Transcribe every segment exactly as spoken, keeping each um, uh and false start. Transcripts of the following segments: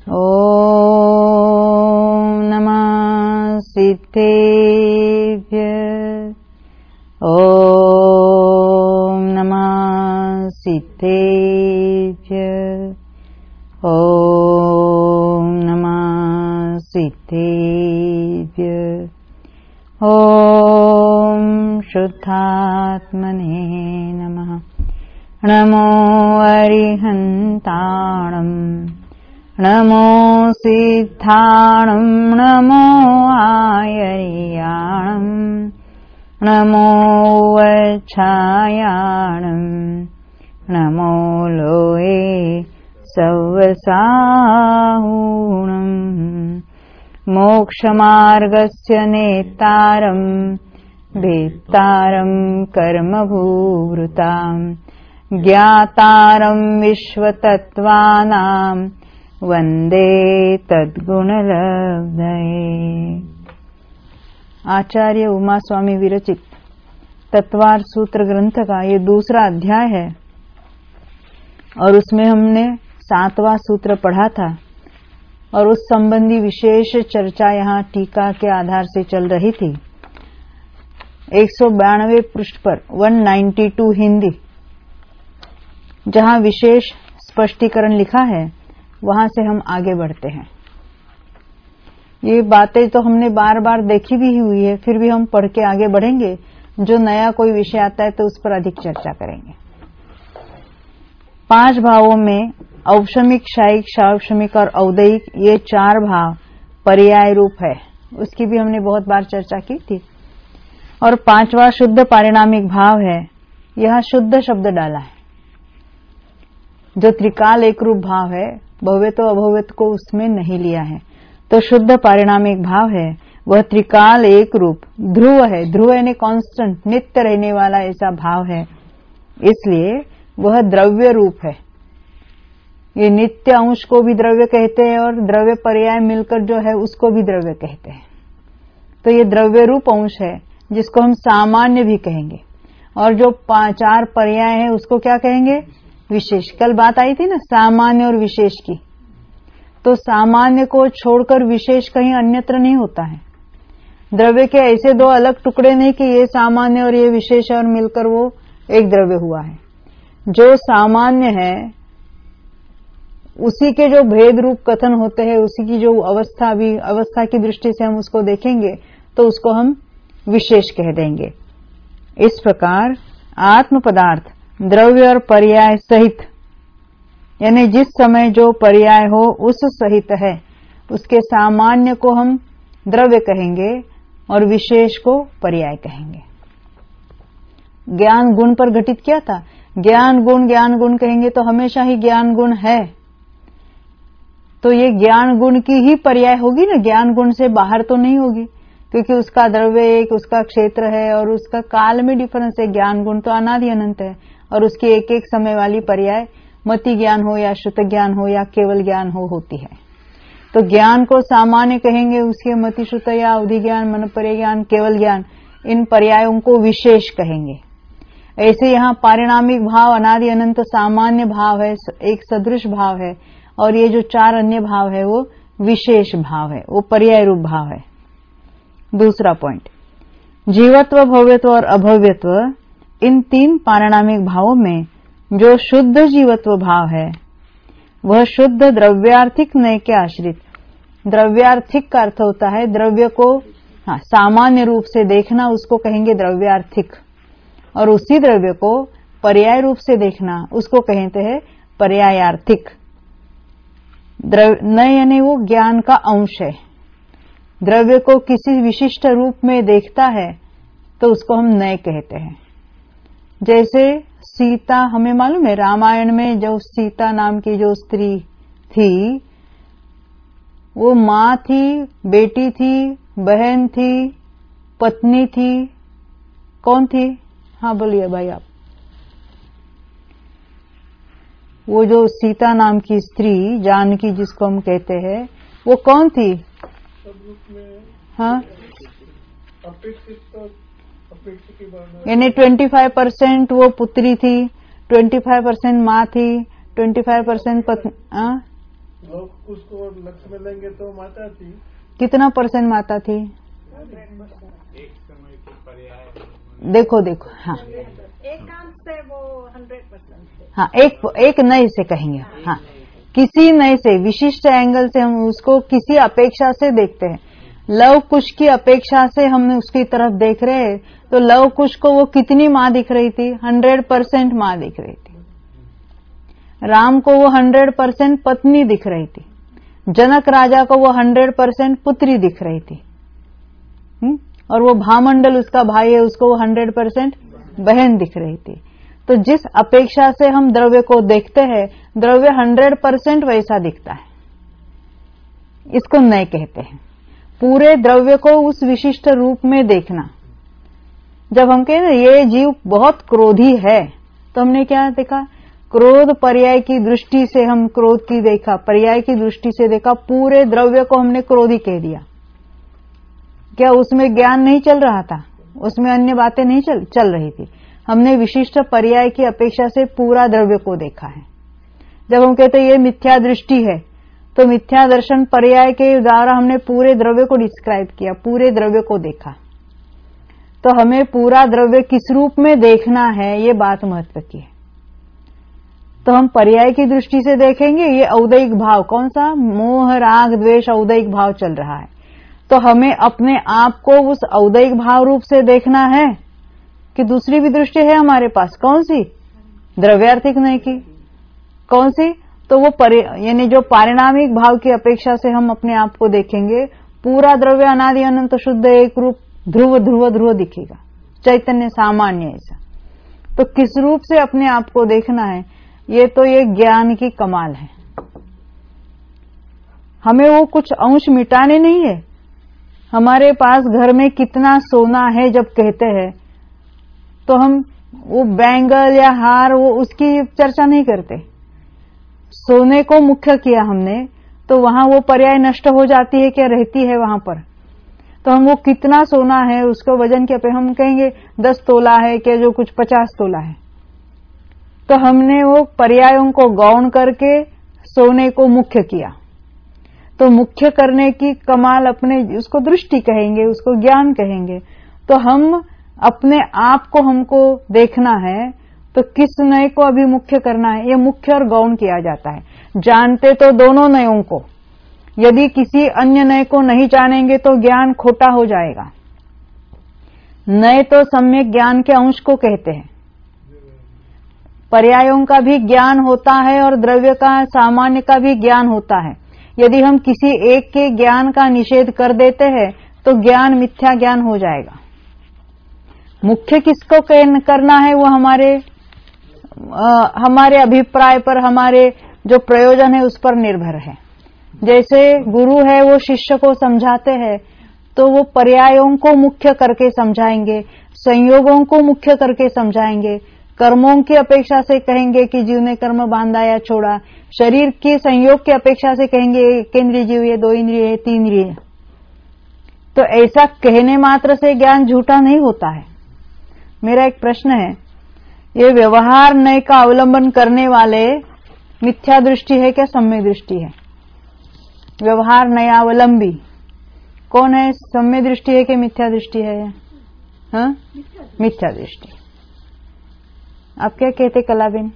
ओम नमः सिद्धेभ्यः। ओम नमः सिद्धेभ्यः। ओम नमः सिद्धेभ्यः। ओम शुद्धात्मने नमः। नमो अरिहन्ताणम् नमो सिद्धाणम् नमो आयर्याणम् नमो वच्छायाणम् नमो लोये सव्वसाहूणम् मोक्षमार्गस्य नेतारम् भेत्तारम् कर्मभूवृताम् ज्ञातारम् विश्वतत्त्वानाम् वंदे तद्गुणलब्धये। आचार्य उमा स्वामी विरचित तत्वार सूत्र ग्रंथ का ये दूसरा अध्याय है और उसमें हमने सातवां सूत्र पढ़ा था और उस संबंधी विशेष चर्चा यहाँ टीका के आधार से चल रही थी। एक सौ बानवे पृष्ठ पर एक सौ बानवे हिंदी जहाँ विशेष स्पष्टीकरण लिखा है वहां से हम आगे बढ़ते हैं। ये बातें तो हमने बार बार देखी भी हुई है, फिर भी हम पढ़ के आगे बढ़ेंगे। जो नया कोई विषय आता है तो उस पर अधिक चर्चा करेंगे। पांच भावों में औपशमिक, शायिक, सावशमिक और औदयिक ये चार भाव पर्याय रूप है, उसकी भी हमने बहुत बार चर्चा की थी। और पांचवा शुद्ध पारिणामिक भाव है, यह शुद्ध शब्द डाला है। जो त्रिकाल एक रूप भाव है, भव्यत्व अभव्यत्व को उसमें नहीं लिया है, तो शुद्ध पारिणामिक भाव है वह त्रिकाल एक रूप ध्रुव है। ध्रुव यानी कांस्टेंट, नित्य रहने वाला ऐसा भाव है, इसलिए वह द्रव्य रूप है। ये नित्य अंश को भी द्रव्य कहते हैं और द्रव्य पर्याय मिलकर जो है उसको भी द्रव्य कहते हैं। तो ये द्रव्य रूप अंश है जिसको हम सामान्य भी कहेंगे, और जो चार पर्याय है उसको क्या कहेंगे? विशेष। कल बात आई थी ना सामान्य और विशेष की, तो सामान्य को छोड़कर विशेष कहीं अन्यत्र नहीं होता है। द्रव्य के ऐसे दो अलग टुकड़े नहीं कि ये सामान्य और ये विशेष है और मिलकर वो एक द्रव्य हुआ है। जो सामान्य है उसी के जो भेद रूप कथन होते हैं, उसी की जो अवस्था भी अवस्था की दृष्टि से हम उसको देखेंगे तो उसको हम विशेष कह देंगे। इस प्रकार आत्म पदार्थ द्रव्य और पर्याय सहित, यानी जिस समय जो पर्याय हो उस सहित है, उसके सामान्य को हम द्रव्य कहेंगे और विशेष को पर्याय कहेंगे। ज्ञान गुण पर घटित किया था। ज्ञान गुण ज्ञान गुण कहेंगे तो हमेशा ही ज्ञान गुण है, तो ये ज्ञान गुण की ही पर्याय होगी ना, ज्ञान गुण से बाहर तो नहीं होगी, क्योंकि उसका द्रव्य एक, उसका क्षेत्र है और उसका काल में डिफरेंस है। ज्ञान गुण तो अनादि अनंत है और उसकी एक एक समय वाली पर्याय मति ज्ञान हो या श्रुत ज्ञान हो या केवल ज्ञान हो होती है। तो ज्ञान को सामान्य कहेंगे, उसके मति श्रुत या अवधि ज्ञान, मन पर्याय ज्ञान, केवल ज्ञान, इन पर्यायों को विशेष कहेंगे। ऐसे यहाँ पारिणामिक भाव अनादि अनंत सामान्य भाव है, एक सदृश भाव है, और ये जो चार अन्य भाव है वो विशेष भाव है, वो पर्याय रूप भाव है। दूसरा पॉइंट, जीवत्व, भव्यत्व और अभव्यत्व, इन तीन पारिणामिक भावों में जो शुद्ध जीवत्व भाव है वह शुद्ध द्रव्यार्थिक नय के आश्रित। द्रव्यार्थिक का अर्थ होता है द्रव्य को हाँ सामान्य रूप से देखना, उसको कहेंगे द्रव्यार्थिक, और उसी द्रव्य को पर्याय रूप से देखना उसको कहते हैं पर्यायार्थिक। नय यानी वो ज्ञान का अंश है। द्रव्य को किसी विशिष्ट रूप में देखता है तो उसको हम नय कहते हैं। जैसे सीता, हमें मालूम है रामायण में जो सीता नाम की जो स्त्री थी वो माँ थी, बेटी थी, बहन थी, पत्नी थी, कौन थी? हाँ बोलिए भाई आप। वो जो सीता नाम की स्त्री जानकी जिसको हम कहते हैं वो कौन थी? हाँ यानी पच्चीस परसेंट वो पुत्री थी, पच्चीस परसेंट माँ थी, पच्चीस परसेंट पत्नी, लोग उसको लक्ष्य में लेंगे तो माता थी। कितना परसेंट माता थी? एक समय की पर्याय। देखो देखो, हाँ एकांत से वो हंड्रेड परसेंट। हाँ, एक एक नए से कहेंगे, हाँ किसी नए से विशिष्ट एंगल से हम उसको किसी अपेक्षा से देखते हैं। लव कुश की अपेक्षा से हम उसकी तरफ देख रहे हैं, तो लव कुश को वो कितनी माँ दिख रही थी? हंड्रेड परसेंट माँ दिख रही थी। राम को वो हंड्रेड परसेंट पत्नी दिख रही थी। जनक राजा को वो हंड्रेड परसेंट पुत्री दिख रही थी। हुँ? और वो भामंडल उसका भाई है, उसको वो हंड्रेड परसेंट बहन दिख रही थी। तो जिस अपेक्षा से हम द्रव्य को देखते हैं, द्रव्य हंड्रेड परसेंट वैसा दिखता है। इसको नय कहते हैं। पूरे द्रव्य को उस विशिष्ट रूप में देखना। जब हम कहें ना ये जीव बहुत क्रोधी है, तो हमने क्या देखा? क्रोध पर्याय की दृष्टि से हम क्रोध की देखा, पर्याय की दृष्टि से देखा, पूरे द्रव्य को हमने क्रोधी कह दिया। क्या उसमें ज्ञान नहीं चल रहा था? उसमें अन्य बातें नहीं चल, चल रही थी। हमने विशिष्ट पर्याय की अपेक्षा से पूरा द्रव्य को देखा है। जब हम कहते हैं ये मिथ्या दृष्टि है, तो मिथ्या दर्शन पर्याय के द्वारा हमने पूरे द्रव्य को डिस्क्राइब किया, पूरे द्रव्य को देखा। तो हमें पूरा द्रव्य किस रूप में देखना है, ये बात महत्व की है। तो हम पर्याय की दृष्टि से देखेंगे, ये औदैहिक भाव कौन सा? मोह राग द्वेष औदैहिक भाव चल रहा है। तो हमें अपने आप को उस औदैहिक भाव रूप से देखना है कि दूसरी भी दृष्टि है हमारे पास? कौन सी? द्रव्यार्थिक नहीं की। कौन सी? तो वो यानी जो पारिणामिक भाव की अपेक्षा से हम अपने आप को देखेंगे। पूरा द्रव्य अनादि अनंत शुद्ध एक रूप ध्रुव ध्रुव ध्रुव दिखेगा, चैतन्य सामान्य ऐसा। तो किस रूप से अपने आप को देखना है, ये तो ये ज्ञान की कमाल है। हमें वो कुछ अंश मिटाने नहीं है। हमारे पास घर में कितना सोना है जब कहते हैं, तो हम वो बैंगल या हार वो उसकी चर्चा नहीं करते। सोने को मुख्य किया हमने, तो वहां वो पर्याय नष्ट हो जाती है क्या रहती है वहां पर? तो हम वो कितना सोना है उसको वजन के पे हम कहेंगे दस तोला है क्या, जो कुछ पचास तोला है। तो हमने वो पर्यायों को गौण करके सोने को मुख्य किया। तो मुख्य करने की कमाल अपने, उसको दृष्टि कहेंगे, उसको ज्ञान कहेंगे। तो हम अपने आप को हमको देखना है, तो किस नय को अभी मुख्य करना है, ये मुख्य और गौण किया जाता है। जानते तो दोनों नयों को, यदि किसी अन्य नय को नहीं जानेंगे तो ज्ञान खोटा हो जाएगा। नय तो सम्यक ज्ञान के अंश को कहते हैं। पर्यायों का भी ज्ञान होता है और द्रव्य का सामान्य का भी ज्ञान होता है। यदि हम किसी एक के ज्ञान का निषेध कर देते हैं तो ज्ञान मिथ्या ज्ञान हो जाएगा। मुख्य किसको करना है वो हमारे आ, हमारे अभिप्राय पर, हमारे जो प्रयोजन है उस पर निर्भर है। जैसे गुरु है वो शिष्य को समझाते हैं, तो वो पर्यायों को मुख्य करके समझाएंगे, संयोगों को मुख्य करके समझाएंगे। कर्मों की अपेक्षा से कहेंगे कि जीव ने कर्म बांधा या छोड़ा, शरीर के संयोग की अपेक्षा से कहेंगे एक इंद्रिय जीव है, दो इंद्रिय है, तीन इंद्रिय है। तो ऐसा कहने मात्र से ज्ञान झूठा नहीं होता है। मेरा एक प्रश्न है, ये व्यवहार नय का अवलंबन करने वाले मिथ्या दृष्टि है क्या सम्यक दृष्टि है? व्यवहार नयावलंबी कौन है? सम्यक दृष्टि है कि मिथ्या दृष्टि है? हाँ, मिथ्या दृष्टि। आप क्या कहते कलाबेन?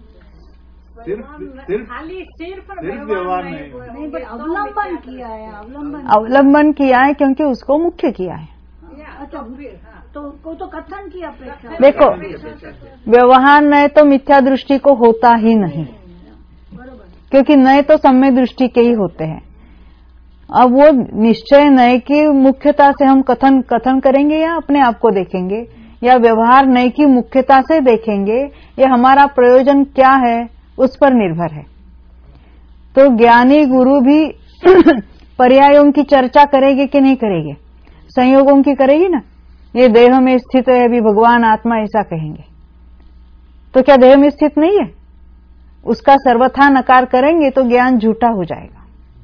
सिर्फ सिर्फ खाली सिर पर सिर्फ व्यवहार नहीं, नहीं, बट अवलंबन किया है। अवलंबन अवलंबन किया है क्योंकि उसको मुख्य किया है। अच्छा, तो को तो कथन की अपेक्षा। देखो, व्यवहार नय तो मिथ्या दृष्टि को होता ही नहीं, क्योंकि नय तो सम्यक दृष्टि के ही होते हैं। अब वो निश्चय नय की मुख्यता से हम कथन कथन करेंगे या अपने आप को देखेंगे, या व्यवहार नय की मुख्यता से देखेंगे, ये हमारा प्रयोजन क्या है उस पर निर्भर है। तो ज्ञानी गुरु भी पर्यायों की चर्चा करेंगे कि नहीं करेंगे? संयोगों की करेगी ना। ये देह में स्थित है, अभी भगवान आत्मा ऐसा कहेंगे, तो क्या देह में स्थित नहीं है? उसका सर्वथा नकार करेंगे तो ज्ञान झूठा हो जाएगा।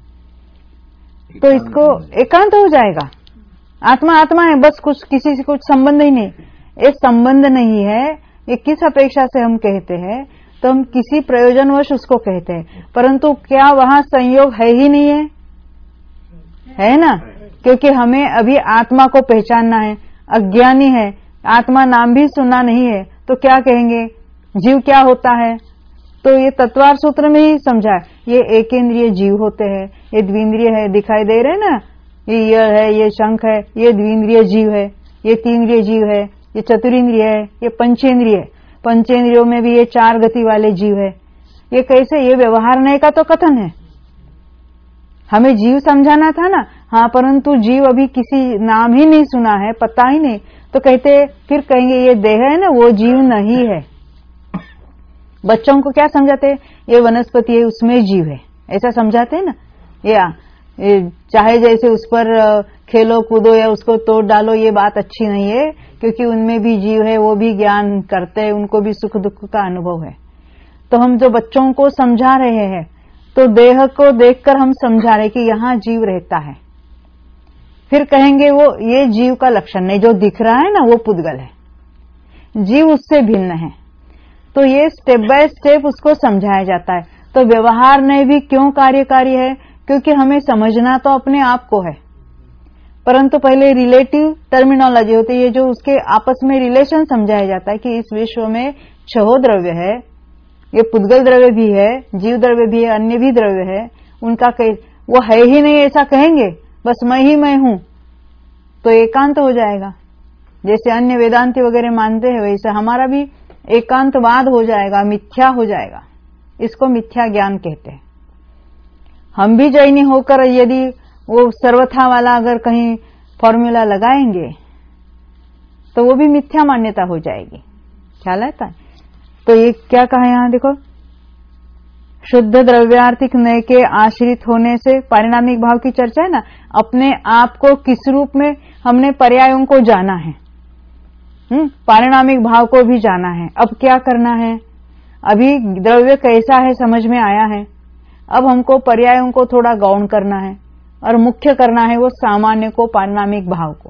तो इसको एकांत हो जाएगा। आत्मा आत्मा है, बस कुछ किसी से कुछ संबंध ही नहीं। ये संबंध नहीं है, ये किस अपेक्षा से हम कहते हैं? तो हम किसी प्रयोजनवश उसको कहते हैं, परंतु क्या वहां संयोग है ही नहीं है? है ना, क्योंकि हमें अभी आत्मा को पहचानना है, अज्ञानी है, आत्मा नाम भी सुनना नहीं है, तो क्या कहेंगे? जीव क्या होता है? तो ये तत्वार सूत्र में ही समझा, ये एक इंद्रिय जीव होते हैं, ये द्विंद्रिय है, दिखाई दे रहे ना, ये ईयर है, ये शंख है, ये द्विंद्रिय जीव है, ये तीन्द्रिय जीव है, ये चतुरिंद्रिय है, ये पंचेंद्रिय है, पंचेंद्रियों में भी ये चार गति वाले जीव है। ये कैसे? ये व्यवहार नहीं का तो कथन है, हमें जीव समझाना था ना। हाँ, परंतु जीव अभी किसी नाम ही नहीं सुना है, पता ही नहीं, तो कहते फिर कहेंगे ये देह है ना, वो जीव नहीं है। बच्चों को क्या समझाते? ये वनस्पति है, उसमें जीव है, ऐसा समझाते हैं ना। या चाहे जैसे उस पर खेलो कूदो या उसको तोड़ डालो, ये बात अच्छी नहीं है, क्योंकि उनमें भी जीव है, वो भी ज्ञान करते हैं, उनको भी सुख दुख का अनुभव है। तो हम जो बच्चों को समझा रहे हैं, तो देह को देखकर हम समझा रहे कि यहाँ जीव रहता है। फिर कहेंगे वो ये जीव का लक्षण नहीं, जो दिख रहा है ना वो पुद्गल है, जीव उससे भिन्न है। तो ये स्टेप बाय स्टेप उसको समझाया जाता है। तो व्यवहार में भी क्यों कार्यकारी है? क्योंकि हमें समझना तो अपने आप को है, परंतु पहले रिलेटिव टर्मिनोलॉजी होती है, जो उसके आपस में रिलेशन समझाया जाता है कि इस विश्व में छह द्रव्य है, ये पुद्गल द्रव्य भी है, जीव द्रव्य भी है, अन्य भी द्रव्य है, उनका वो है ही नहीं ऐसा कहेंगे, बस मैं ही मैं हूं, तो एकांत हो जाएगा। जैसे अन्य वेदांती वगैरह मानते हैं, वैसे हमारा भी एकांतवाद हो जाएगा, मिथ्या हो जाएगा। इसको मिथ्या ज्ञान कहते हैं। हम भी जैनी होकर यदि वो सर्वथा वाला अगर कहीं फॉर्मूला लगाएंगे तो वो भी मिथ्या मान्यता हो जाएगी। ख्याल आता है? तो ये क्या कहा यहां देखो, शुद्ध द्रव्यार्थिक नय के आश्रित होने से पारिणामिक भाव की चर्चा है ना। अपने आप को किस रूप में हमने पर्यायों को जाना है, हम्म पारिणामिक भाव को भी जाना है। अब क्या करना है? अभी द्रव्य कैसा है समझ में आया है, अब हमको पर्यायों को थोड़ा गौण करना है और मुख्य करना है वो सामान्य को, पारिणामिक भाव को।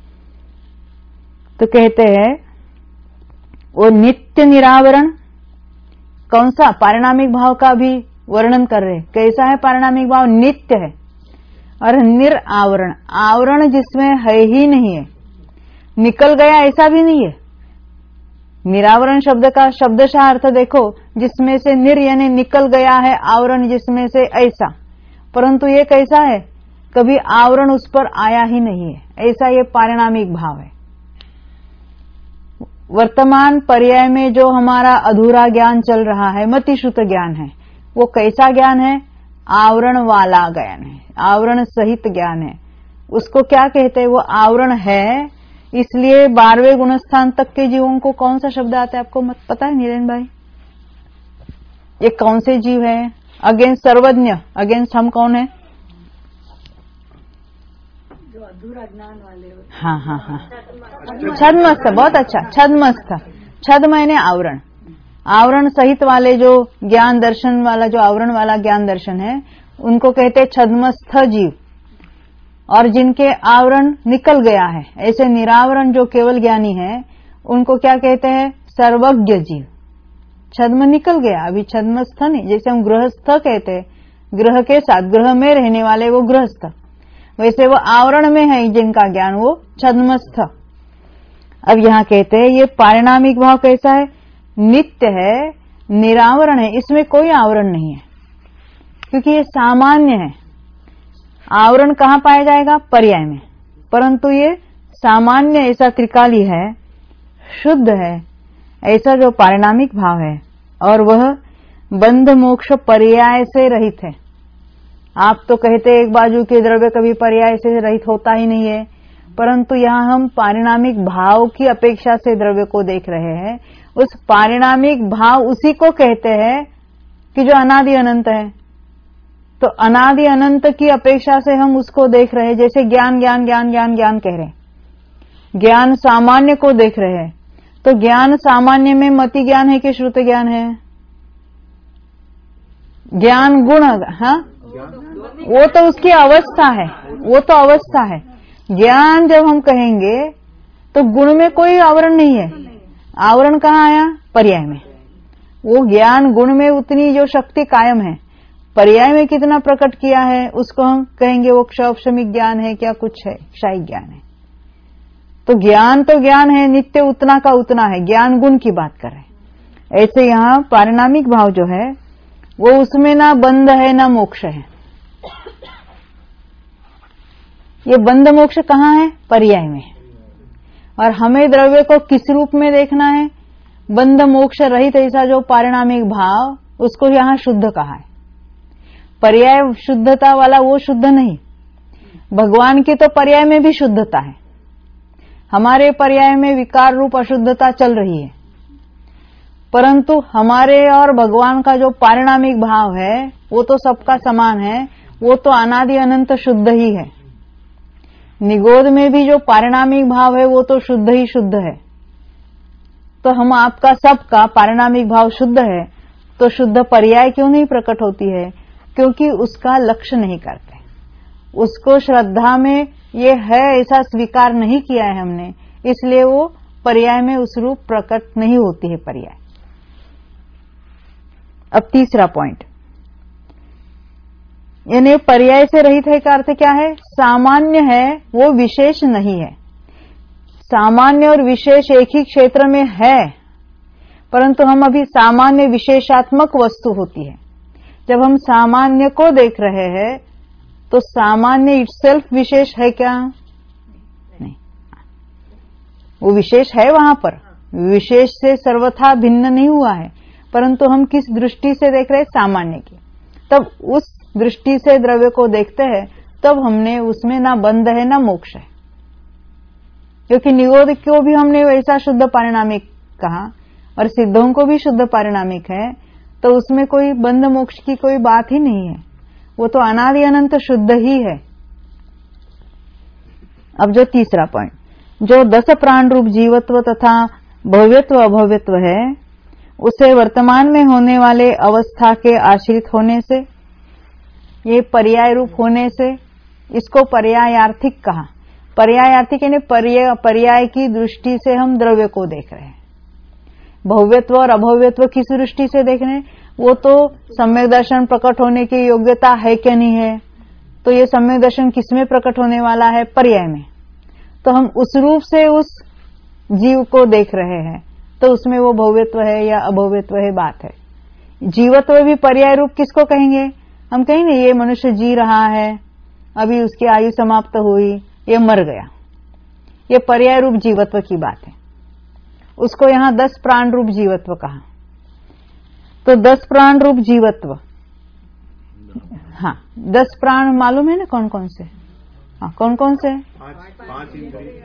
तो कहते हैं वो नित्य निरावरण, कौन सा? पारिणामिक भाव का भी वर्णन कर रहे। कैसा है पारिणामिक भाव? नित्य है। और निरावरण, आवरण जिसमें है ही नहीं है, निकल गया ऐसा भी नहीं है। निरावरण शब्द का शब्दशः अर्थ देखो, जिसमें से निर यानी निकल गया है, आवरण जिसमें से ऐसा, परंतु ये कैसा है? कभी आवरण उस पर आया ही नहीं है, ऐसा ये पारिणामिक भाव है। वर्तमान पर्याय में जो हमारा अधूरा ज्ञान चल रहा है, मतिश्रुत ज्ञान है, वो कैसा ज्ञान है? आवरण वाला ज्ञान है, आवरण सहित ज्ञान है। उसको क्या कहते हैं? वो आवरण है। इसलिए बारहवें गुणस्थान तक के जीवों को कौन सा शब्द आता है आपको मत पता है नीरेन भाई? ये कौन से जीव है? अगेंस्ट सर्वज्ञ, अगेंस्ट हम कौन है? जो अधूरा ज्ञान वाले होते। हाँ हाँ हाँ, छद्मस्थ, बहुत अच्छा, छद्मस्थ। छद मैंने आवरण, आवरण सहित वाले जो ज्ञान दर्शन वाला, जो आवरण वाला ज्ञान दर्शन है, उनको कहते हैं छद्मस्थ जीव। और जिनके आवरण निकल गया है, ऐसे निरावरण जो केवल ज्ञानी है, उनको क्या कहते हैं? सर्वज्ञ जीव। छद्म निकल गया, अभी छद्मस्थ नहीं। जैसे हम गृहस्थ कहते हैं, गृह के साथ, गृह में रहने वाले वो गृहस्थ, वैसे वो आवरण में है जिनका ज्ञान, वो छद्मस्थ। अब यहाँ कहते हैं ये पारिणामिक भाव कैसा है? नित्य है, निरावरण है, इसमें कोई आवरण नहीं है, क्योंकि ये सामान्य है। आवरण कहाँ पाया जाएगा? पर्याय में। परंतु ये सामान्य ऐसा त्रिकाली है, शुद्ध है, ऐसा जो पारिणामिक भाव है, और वह बंध मोक्ष पर्याय से रहित है। आप तो कहते एक बाजू के द्रव्य कभी पर्याय से रहित होता ही नहीं है, परंतु यहाँ हम पारिणामिक भाव की अपेक्षा से द्रव्य को देख रहे हैं। उस पारिणामिक भाव उसी को कहते हैं कि जो अनादि अनंत है। तो अनादि अनंत की अपेक्षा से हम उसको देख रहे हैं। जैसे ज्ञान ज्ञान ज्ञान ज्ञान ज्ञान कह रहे हैं, ज्ञान सामान्य को देख रहे हैं। तो ज्ञान सामान्य में मति ज्ञान है कि श्रुत ज्ञान है? ज्ञान गुण, हाँ, वो तो उसकी अवस्था है, वो तो अवस्था है। ज्ञान जब हम कहेंगे तो गुण में कोई आवरण नहीं है। आवरण कहाँ आया? पर्याय में। वो ज्ञान गुण में उतनी जो शक्ति कायम है, पर्याय में कितना प्रकट किया है उसको हम कहेंगे वो क्षौपशमिक ज्ञान है, क्या कुछ है, क्षायिक ज्ञान है। तो ज्ञान तो ज्ञान है, नित्य उतना का उतना है, ज्ञान गुण की बात कर रहे हैं। ऐसे यहाँ पारिणामिक भाव जो है वो उसमें ना बंध है ना मोक्ष है। ये बंध मोक्ष कहाँ है? पर्याय में। और हमें द्रव्य को किस रूप में देखना है? बंध मोक्ष रहित ऐसा जो पारिणामिक भाव, उसको यहाँ शुद्ध कहा है। पर्याय शुद्धता वाला वो शुद्ध नहीं। भगवान की तो पर्याय में भी शुद्धता है, हमारे पर्याय में विकार रूप अशुद्धता चल रही है, परंतु हमारे और भगवान का जो पारिणामिक भाव है वो तो सबका समान है, वो तो अनादि अनंत शुद्ध ही है। निगोद में भी जो पारिणामिक भाव है वो तो शुद्ध ही शुद्ध है। तो हम आपका सबका पारिणामिक भाव शुद्ध है, तो शुद्ध पर्याय क्यों नहीं प्रकट होती है? क्योंकि उसका लक्ष्य नहीं करते, उसको श्रद्धा में ये है ऐसा स्वीकार नहीं किया है हमने, इसलिए वो पर्याय में उस रूप प्रकट नहीं होती है पर्याय। अब तीसरा पॉइंट, यानी पर्याय से रहित है का अर्थ क्या है? सामान्य है, वो विशेष नहीं है। सामान्य और विशेष एक ही क्षेत्र में है, परंतु हम अभी सामान्य विशेषात्मक वस्तु होती है। जब हम सामान्य को देख रहे हैं तो सामान्य इटसेल्फ विशेष है क्या? नहीं, वो विशेष है वहां पर, विशेष से सर्वथा भिन्न नहीं हुआ है, परंतु हम किस दृष्टि से देख रहे हैं? सामान्य की। तब उस दृष्टि से द्रव्य को देखते हैं, तब हमने उसमें ना बंध है ना मोक्ष है। क्योंकि निगोद को भी हमने वैसा शुद्ध पारिणामिक कहा और सिद्धों को भी शुद्ध पारिणामिक है, तो उसमें कोई बंध मोक्ष की कोई बात ही नहीं है, वो तो अनादि अनंत शुद्ध ही है। अब जो तीसरा पॉइंट, जो दस प्राण रूप जीवत्व तथा भव्यत्व अभव्यत्व है, उसे वर्तमान में होने वाले अवस्था के आश्रित होने से, ये पर्याय रूप होने से, इसको पर्यायार्थिक कहा। पर्यायार्थिक यानी पर्याय पर्याय की दृष्टि से हम द्रव्य को देख रहे हैं। भव्यत्व और अभव्यत्व किस दृष्टि से देख रहे हैं? वो तो सम्यक दर्शन प्रकट होने की योग्यता है क्या नहीं है? तो ये सम्यक दर्शन किसमें प्रकट होने वाला है? पर्याय में। तो हम उस रूप से उस जीव को देख रहे हैं, तो उसमें वो भव्यत्व है या अभव्यत्व है बात है। जीवत्व भी पर्याय रूप किसको कहेंगे? हम कहेंगे ये मनुष्य जी रहा है, अभी उसकी आयु समाप्त हुई, ये मर गया, ये पर्याय रूप जीवत्व की बात है। उसको यहां दस प्राण रूप जीवत्व कहा। तो दस प्राण रूप जीवत्व, हाँ, दस प्राण मालूम है ना कौन कौन से? हाँ, कौन कौन से? पांच इंद्रिय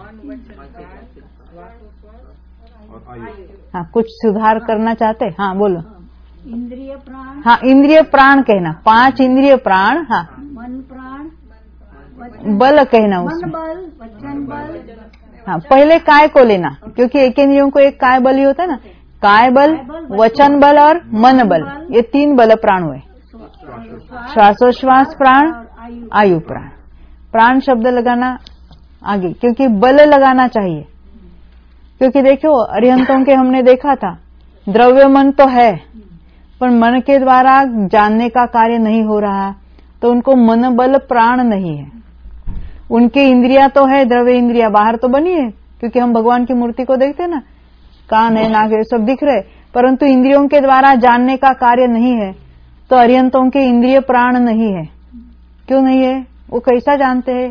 और आयु। हाँ, कुछ सुधार करना चाहते? हाँ, बोलो। इंद्रिय प्राण, हाँ, इंद्रिय प्राण कहना, पांच इंद्रिय प्राण। हाँ, मन प्राण, बल कहना मन उसमें। बल, वचन बल। हाँ, पहले काय को लेना, क्योंकि एक इंद्रियों को एक काय बल ही होता है ना। काय बल, वचन बल और मन बल, ये तीन बल प्राण हुए। श्वासोश्वास प्राण, आयु प्राण। प्राण शब्द लगाना आगे, क्योंकि बल लगाना चाहिए। क्योंकि देखो अरिहंतों के हमने देखा था, द्रव्य मन तो है, पर मन के द्वारा जानने का कार्य नहीं हो रहा, तो उनको मन बल प्राण नहीं है। उनकी इंद्रियां तो है, द्रव्य इंद्रिया बाहर तो बनी है, क्योंकि हम भगवान की मूर्ति को देखते हैं ना, कान है, नाक है, सब दिख रहे, परंतु इंद्रियों के द्वारा जानने का कार्य नहीं है। तो अरिहंतों के इंद्रिय प्राण नहीं है। क्यों नहीं है? वो कैसा जानते हैं?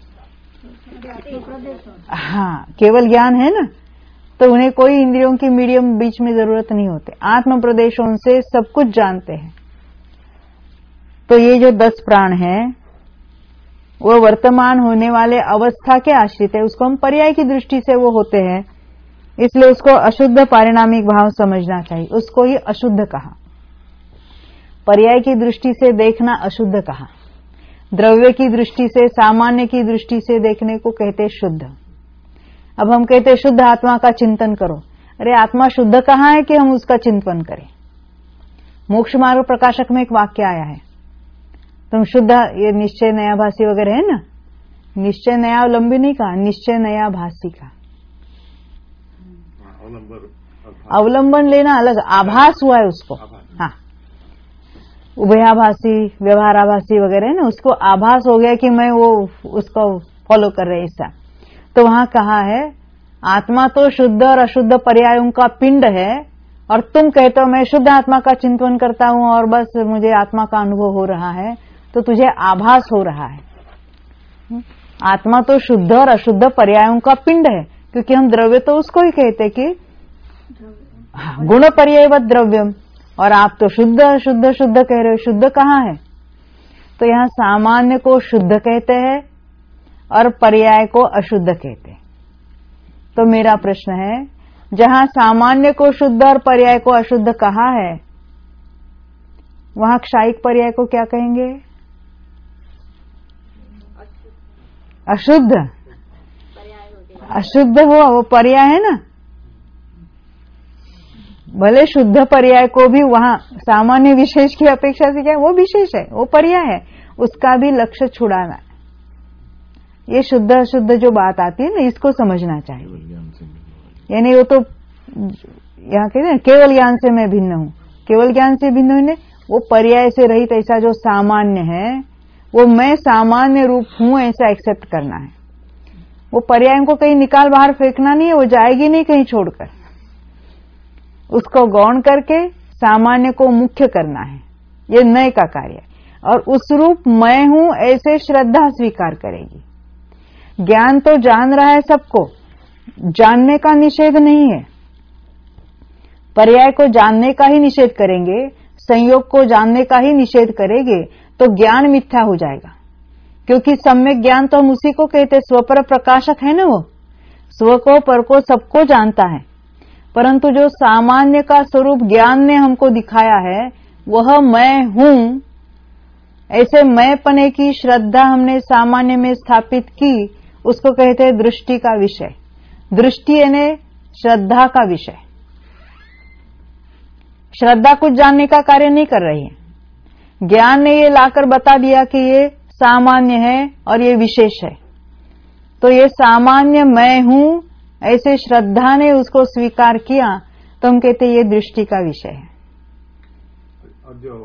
हाँ, केवल ज्ञान है ना, तो उन्हें कोई इंद्रियों की मीडियम बीच में जरूरत नहीं होते, आत्म प्रदेशों से सब कुछ जानते हैं। तो ये जो दस प्राण है वो वर्तमान होने वाले अवस्था के आश्रित है, उसको हम पर्याय की दृष्टि से वो होते हैं, इसलिए उसको अशुद्ध पारिणामिक भाव समझना चाहिए। उसको ही अशुद्ध कहा, पर्याय की दृष्टि से देखना अशुद्ध कहा। द्रव्य की दृष्टि से, सामान्य की दृष्टि से देखने को कहते शुद्ध। अब हम कहते शुद्ध आत्मा का चिंतन करो। अरे आत्मा शुद्ध कहाँ है कि हम उसका चिंतन करें? मोक्ष मार्ग प्रकाशक में एक वाक्य आया है, तुम शुद्ध, ये निश्चय नया भासी वगैरह है ना, निश्चय नया लंबी नहीं कहा, निश्चय नया भासी का। अवलंबन लेना अलग, आभास हुआ है उसको। हाँ, उभयाभासी, व्यवहाराभासी वगैरह ना, उसको आभास हो गया कि मैं वो उसको फॉलो कर रहे ऐसा। तो वहां कहा है आत्मा तो शुद्ध और अशुद्ध पर्यायों का पिंड है, और तुम कहते हो मैं शुद्ध आत्मा का चिंतन करता हूं और बस मुझे आत्मा का अनुभव हो रहा है, तो तुझे आभास हो रहा है। आत्मा तो शुद्ध और अशुद्ध पर्यायों का पिंड है, क्योंकि हम द्रव्य तो उसको ही कहते कि गुण पर्यायवत द्रव्यम, और आप तो शुद्ध शुद्ध शुद्ध कह रहे हो। शुद्ध कहाँ है? तो यहाँ सामान्य को शुद्ध कहते हैं और पर्याय को अशुद्ध कहते हैं। तो मेरा प्रश्न है, जहां सामान्य को शुद्ध और पर्याय को अशुद्ध कहा है, वहां क्षायिक पर्याय को क्या कहेंगे? अशुद्ध। अशुद्ध हो वो पर्याय है ना, भले शुद्ध पर्याय को भी वहां सामान्य विशेष की अपेक्षा से क्या है, वो विशेष है, वो पर्याय है, उसका भी लक्ष्य छुड़ाना है। ये शुद्ध अशुद्ध जो बात आती है ना, इसको समझना चाहिए। यानी वो तो यहाँ कहते हैं केवल ज्ञान से मैं भिन्न हूं, केवल ज्ञान से भिन्न हूं, वो पर्याय से रहित ऐसा जो सामान्य है, वो मैं सामान्य रूप हूं ऐसा एक्सेप्ट करना है। वो पर्याय को कहीं निकाल बाहर फेंकना नहीं है, वो जाएगी नहीं कहीं छोड़कर, उसको गौण करके सामान्य को मुख्य करना है। ये नए का कार्य है, और उस रूप मैं हूं ऐसे श्रद्धा स्वीकार करेगी। ज्ञान तो जान रहा है सबको, जानने का निषेध नहीं है। पर्याय को जानने का ही निषेध करेंगे, संयोग को जानने का ही निषेध करेंगे, तो ज्ञान मिथ्या हो जाएगा। क्योंकि सम्यक ज्ञान तो हम उसी को कहते, स्वपर प्रकाशक है ना, वो स्व को पर को सबको जानता है। परंतु जो सामान्य का स्वरूप ज्ञान ने हमको दिखाया है, वह मैं हूं ऐसे मैं पने की श्रद्धा हमने सामान्य में स्थापित की, उसको कहते हैं दृष्टि का विषय। दृष्टि यानी श्रद्धा का विषय। श्रद्धा कुछ जानने का कार्य नहीं कर रही है। ज्ञान ने ये लाकर बता दिया कि ये सामान्य है और ये विशेष है, तो ये सामान्य मैं हूं ऐसे श्रद्धा ने उसको स्वीकार किया, तो हम कहते ये दृष्टि का विषय है। और जो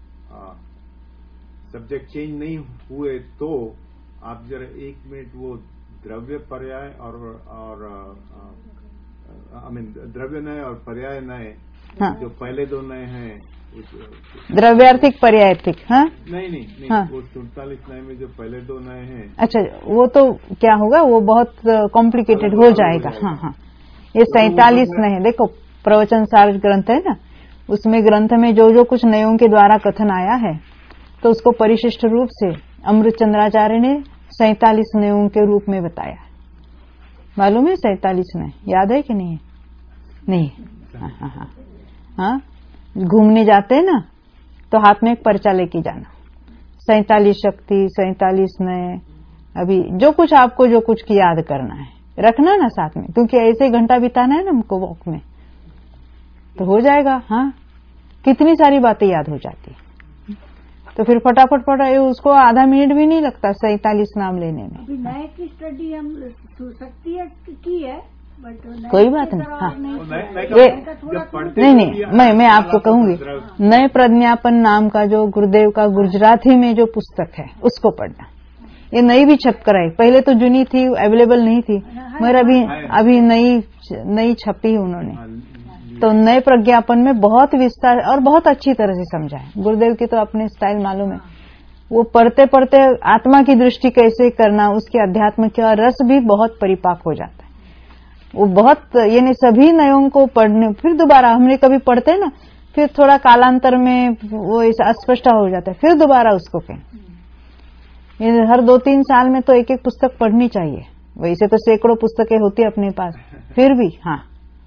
सब्जेक्ट चेंज नहीं हुए, तो आप जरा एक मिनट वो द्रव्य पर्याय और और आई मीन द्रव्य नए और पर्याय नए, हाँ। जो पहले दो नए हैं, द्रव्यार्थिक पर्यायर्थिक, हाँ नहीं नहीं, नहीं हाँ। वो सैंतालीस नए में जो पहले दो नए हैं, अच्छा, वो तो क्या होगा, वो बहुत कॉम्प्लिकेटेड हो जाएगा। हाँ हाँ, ये सैंतालीस नए, देखो प्रवचन सार ग्रंथ है ना, उसमें ग्रंथ में जो जो कुछ नयों के द्वारा कथन आया है, तो उसको परिशिष्ट रूप से अमृत चंद्राचार्य ने सैंतालीस नयों के रूप में बताया। मालूम है सैंतालीस नए, याद है कि नहीं है? नहीं। हाँ हाँ हाँ हाँ, घूमने जाते हैं ना, तो हाथ में एक पर्चा लेके जाना, सैंतालीस शक्ति, सैंतालीस नए, अभी जो कुछ आपको जो कुछ की याद करना है रखना ना साथ में, क्योंकि ऐसे घंटा बिताना है ना हमको वॉक में, तो हो जाएगा। हाँ, कितनी सारी बातें याद हो जाती है, तो फिर फटाफट फटा उसको आधा मिनट भी नहीं लगता सैंतालीस नाम लेने में। अभी नए की स्टडी हम शक्ति की है, बट कोई बात नहीं। हाँ, नहीं, ये नहीं नहीं, मैं मैं आपको कहूंगी, नए प्रज्ञापन नाम का जो गुरुदेव का गुजराती में जो पुस्तक है, उसको पढ़ना। ये नई भी छप कर आई, पहले तो जुनी थी, अवेलेबल नहीं थी, मगर अभी अभी नई नई छपी उन्होंने, तो नए प्रज्ञापन में बहुत विस्तार और बहुत अच्छी तरह से समझा है। गुरुदेव की तो अपने स्टाइल मालूम है, वो पढ़ते पढ़ते आत्मा की दृष्टि कैसे करना, उसके अध्यात्म का रस भी बहुत परिपाक हो जाता है। वो बहुत, यानी सभी नयों को पढ़ने, फिर दोबारा हमने कभी पढ़ते हैं ना, फिर थोड़ा कालांतर में वो अस्पष्ट हो जाता है, फिर दोबारा उसको कहें। हर दो तीन साल में तो एक एक पुस्तक पढ़नी चाहिए, वैसे तो सैकड़ों पुस्तकें होती है अपने पास, फिर भी हाँ,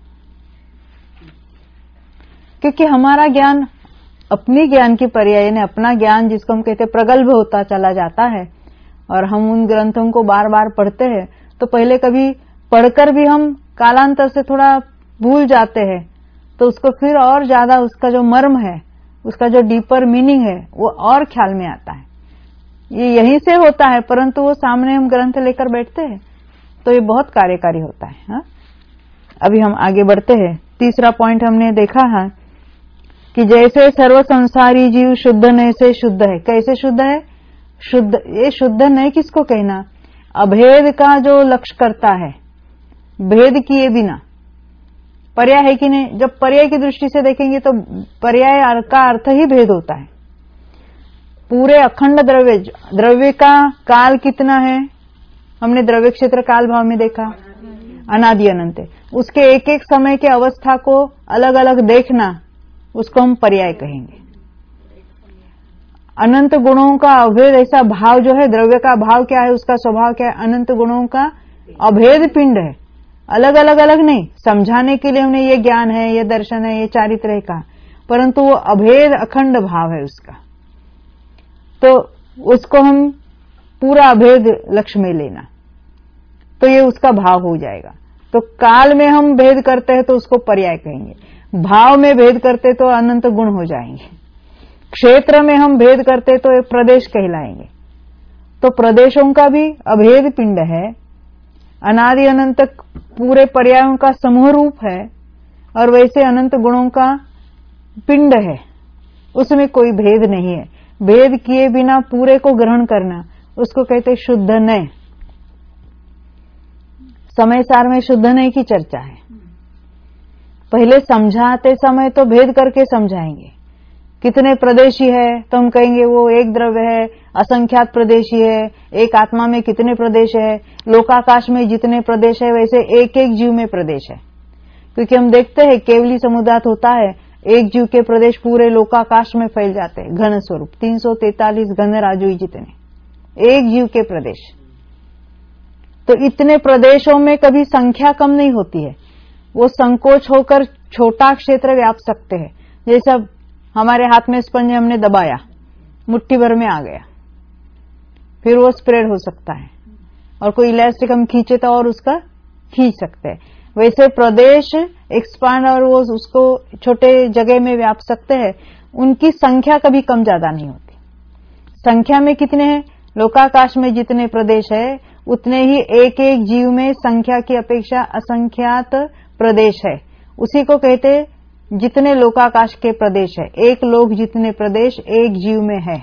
क्योंकि हमारा ज्ञान अपनी ज्ञान की पर्याय ने, अपना ज्ञान जिसको हम कहते हैं प्रगल्भ होता चला जाता है, और हम उन ग्रंथों को बार बार पढ़ते हैं, तो पहले कभी पढ़कर भी हम कालांतर से थोड़ा भूल जाते हैं, तो उसको फिर और ज्यादा उसका जो मर्म है, उसका जो डीपर मीनिंग है, वो और ख्याल में आता है। ये यहीं से होता है, परंतु वो सामने हम ग्रंथ लेकर बैठते हैं, तो ये बहुत कार्यकारी होता है। हा? अभी हम आगे बढ़ते हैं। तीसरा पॉइंट हमने देखा है कि जैसे सर्व संसारी जीव शुद्ध नय से शुद्ध है। कैसे शुद्ध है? शुद्ध, ये शुद्ध नय किसको कहना? अभेद का जो लक्ष्य करता है, भेद किए बिना। पर्याय है कि नहीं? जब पर्याय की दृष्टि से देखेंगे तो पर्याय का अर्थ ही भेद होता है। पूरे अखंड द्रव्य, द्रव्य का काल कितना है? हमने द्रव्य क्षेत्र काल भाव में देखा, अनादि अनंत। उसके एक एक समय के अवस्था को अलग अलग देखना, उसको हम पर्याय कहेंगे। अनंत गुणों का अभेद ऐसा भाव जो है, द्रव्य का भाव क्या है, उसका स्वभाव क्या है? अनंत गुणों का अभेद पिंड है, अलग अलग अलग नहीं। समझाने के लिए हमने ये ज्ञान है, ये दर्शन है, ये चारित्र है कहा, परंतु वो अभेद अखंड भाव है उसका, तो उसको हम पूरा अभेद लक्ष्य में लेना, तो ये उसका भाव हो जाएगा। तो काल में हम भेद करते हैं तो उसको पर्याय कहेंगे, भाव में भेद करते तो अनंत गुण हो जाएंगे, क्षेत्र में हम भेद करते तो एक प्रदेश कहलाएंगे। तो प्रदेशों का भी अभेद पिंड है, अनादि अनंत पूरे पर्यायों का समूह रूप है, और वैसे अनंत गुणों का पिंड है, उसमें कोई भेद नहीं है। भेद किए बिना पूरे को ग्रहण करना, उसको कहते शुद्ध नय। समय सार में शुद्ध नय की चर्चा है। पहले समझाते समय तो भेद करके समझाएंगे। कितने प्रदेशी है तो हम कहेंगे वो एक द्रव्य है, असंख्यात प्रदेशी है। एक आत्मा में कितने प्रदेश है, लोकाकाश में जितने प्रदेश है वैसे एक एक जीव में प्रदेश है। क्योंकि हम देखते हैं केवली समुदात होता है, एक जीव के प्रदेश पूरे लोकाकाश में फैल जाते हैं, घन स्वरूप तीन सौ तैतालीस घन राजुई जितने, एक जीव के प्रदेश। तो इतने प्रदेशों में कभी संख्या कम नहीं होती है, वो संकोच होकर छोटा क्षेत्र व्याप सकते हैं। जैसे अब हमारे हाथ में स्पंज हमने दबाया, मुट्ठी भर में आ गया, फिर वो स्प्रेड हो सकता है, और कोई इलास्टिक हम खींचे तो और उसका खींच सकते हैं। वैसे प्रदेश एक्सपांड और वो उसको छोटे जगह में व्याप सकते हैं। उनकी संख्या कभी कम ज्यादा नहीं होती। संख्या में कितने हैं? लोकाकाश में जितने प्रदेश है उतने ही एक एक जीव में संख्या की अपेक्षा असंख्यात प्रदेश है। उसी को कहते जितने लोकाकाश के प्रदेश है, एक लोक जितने प्रदेश एक जीव में है।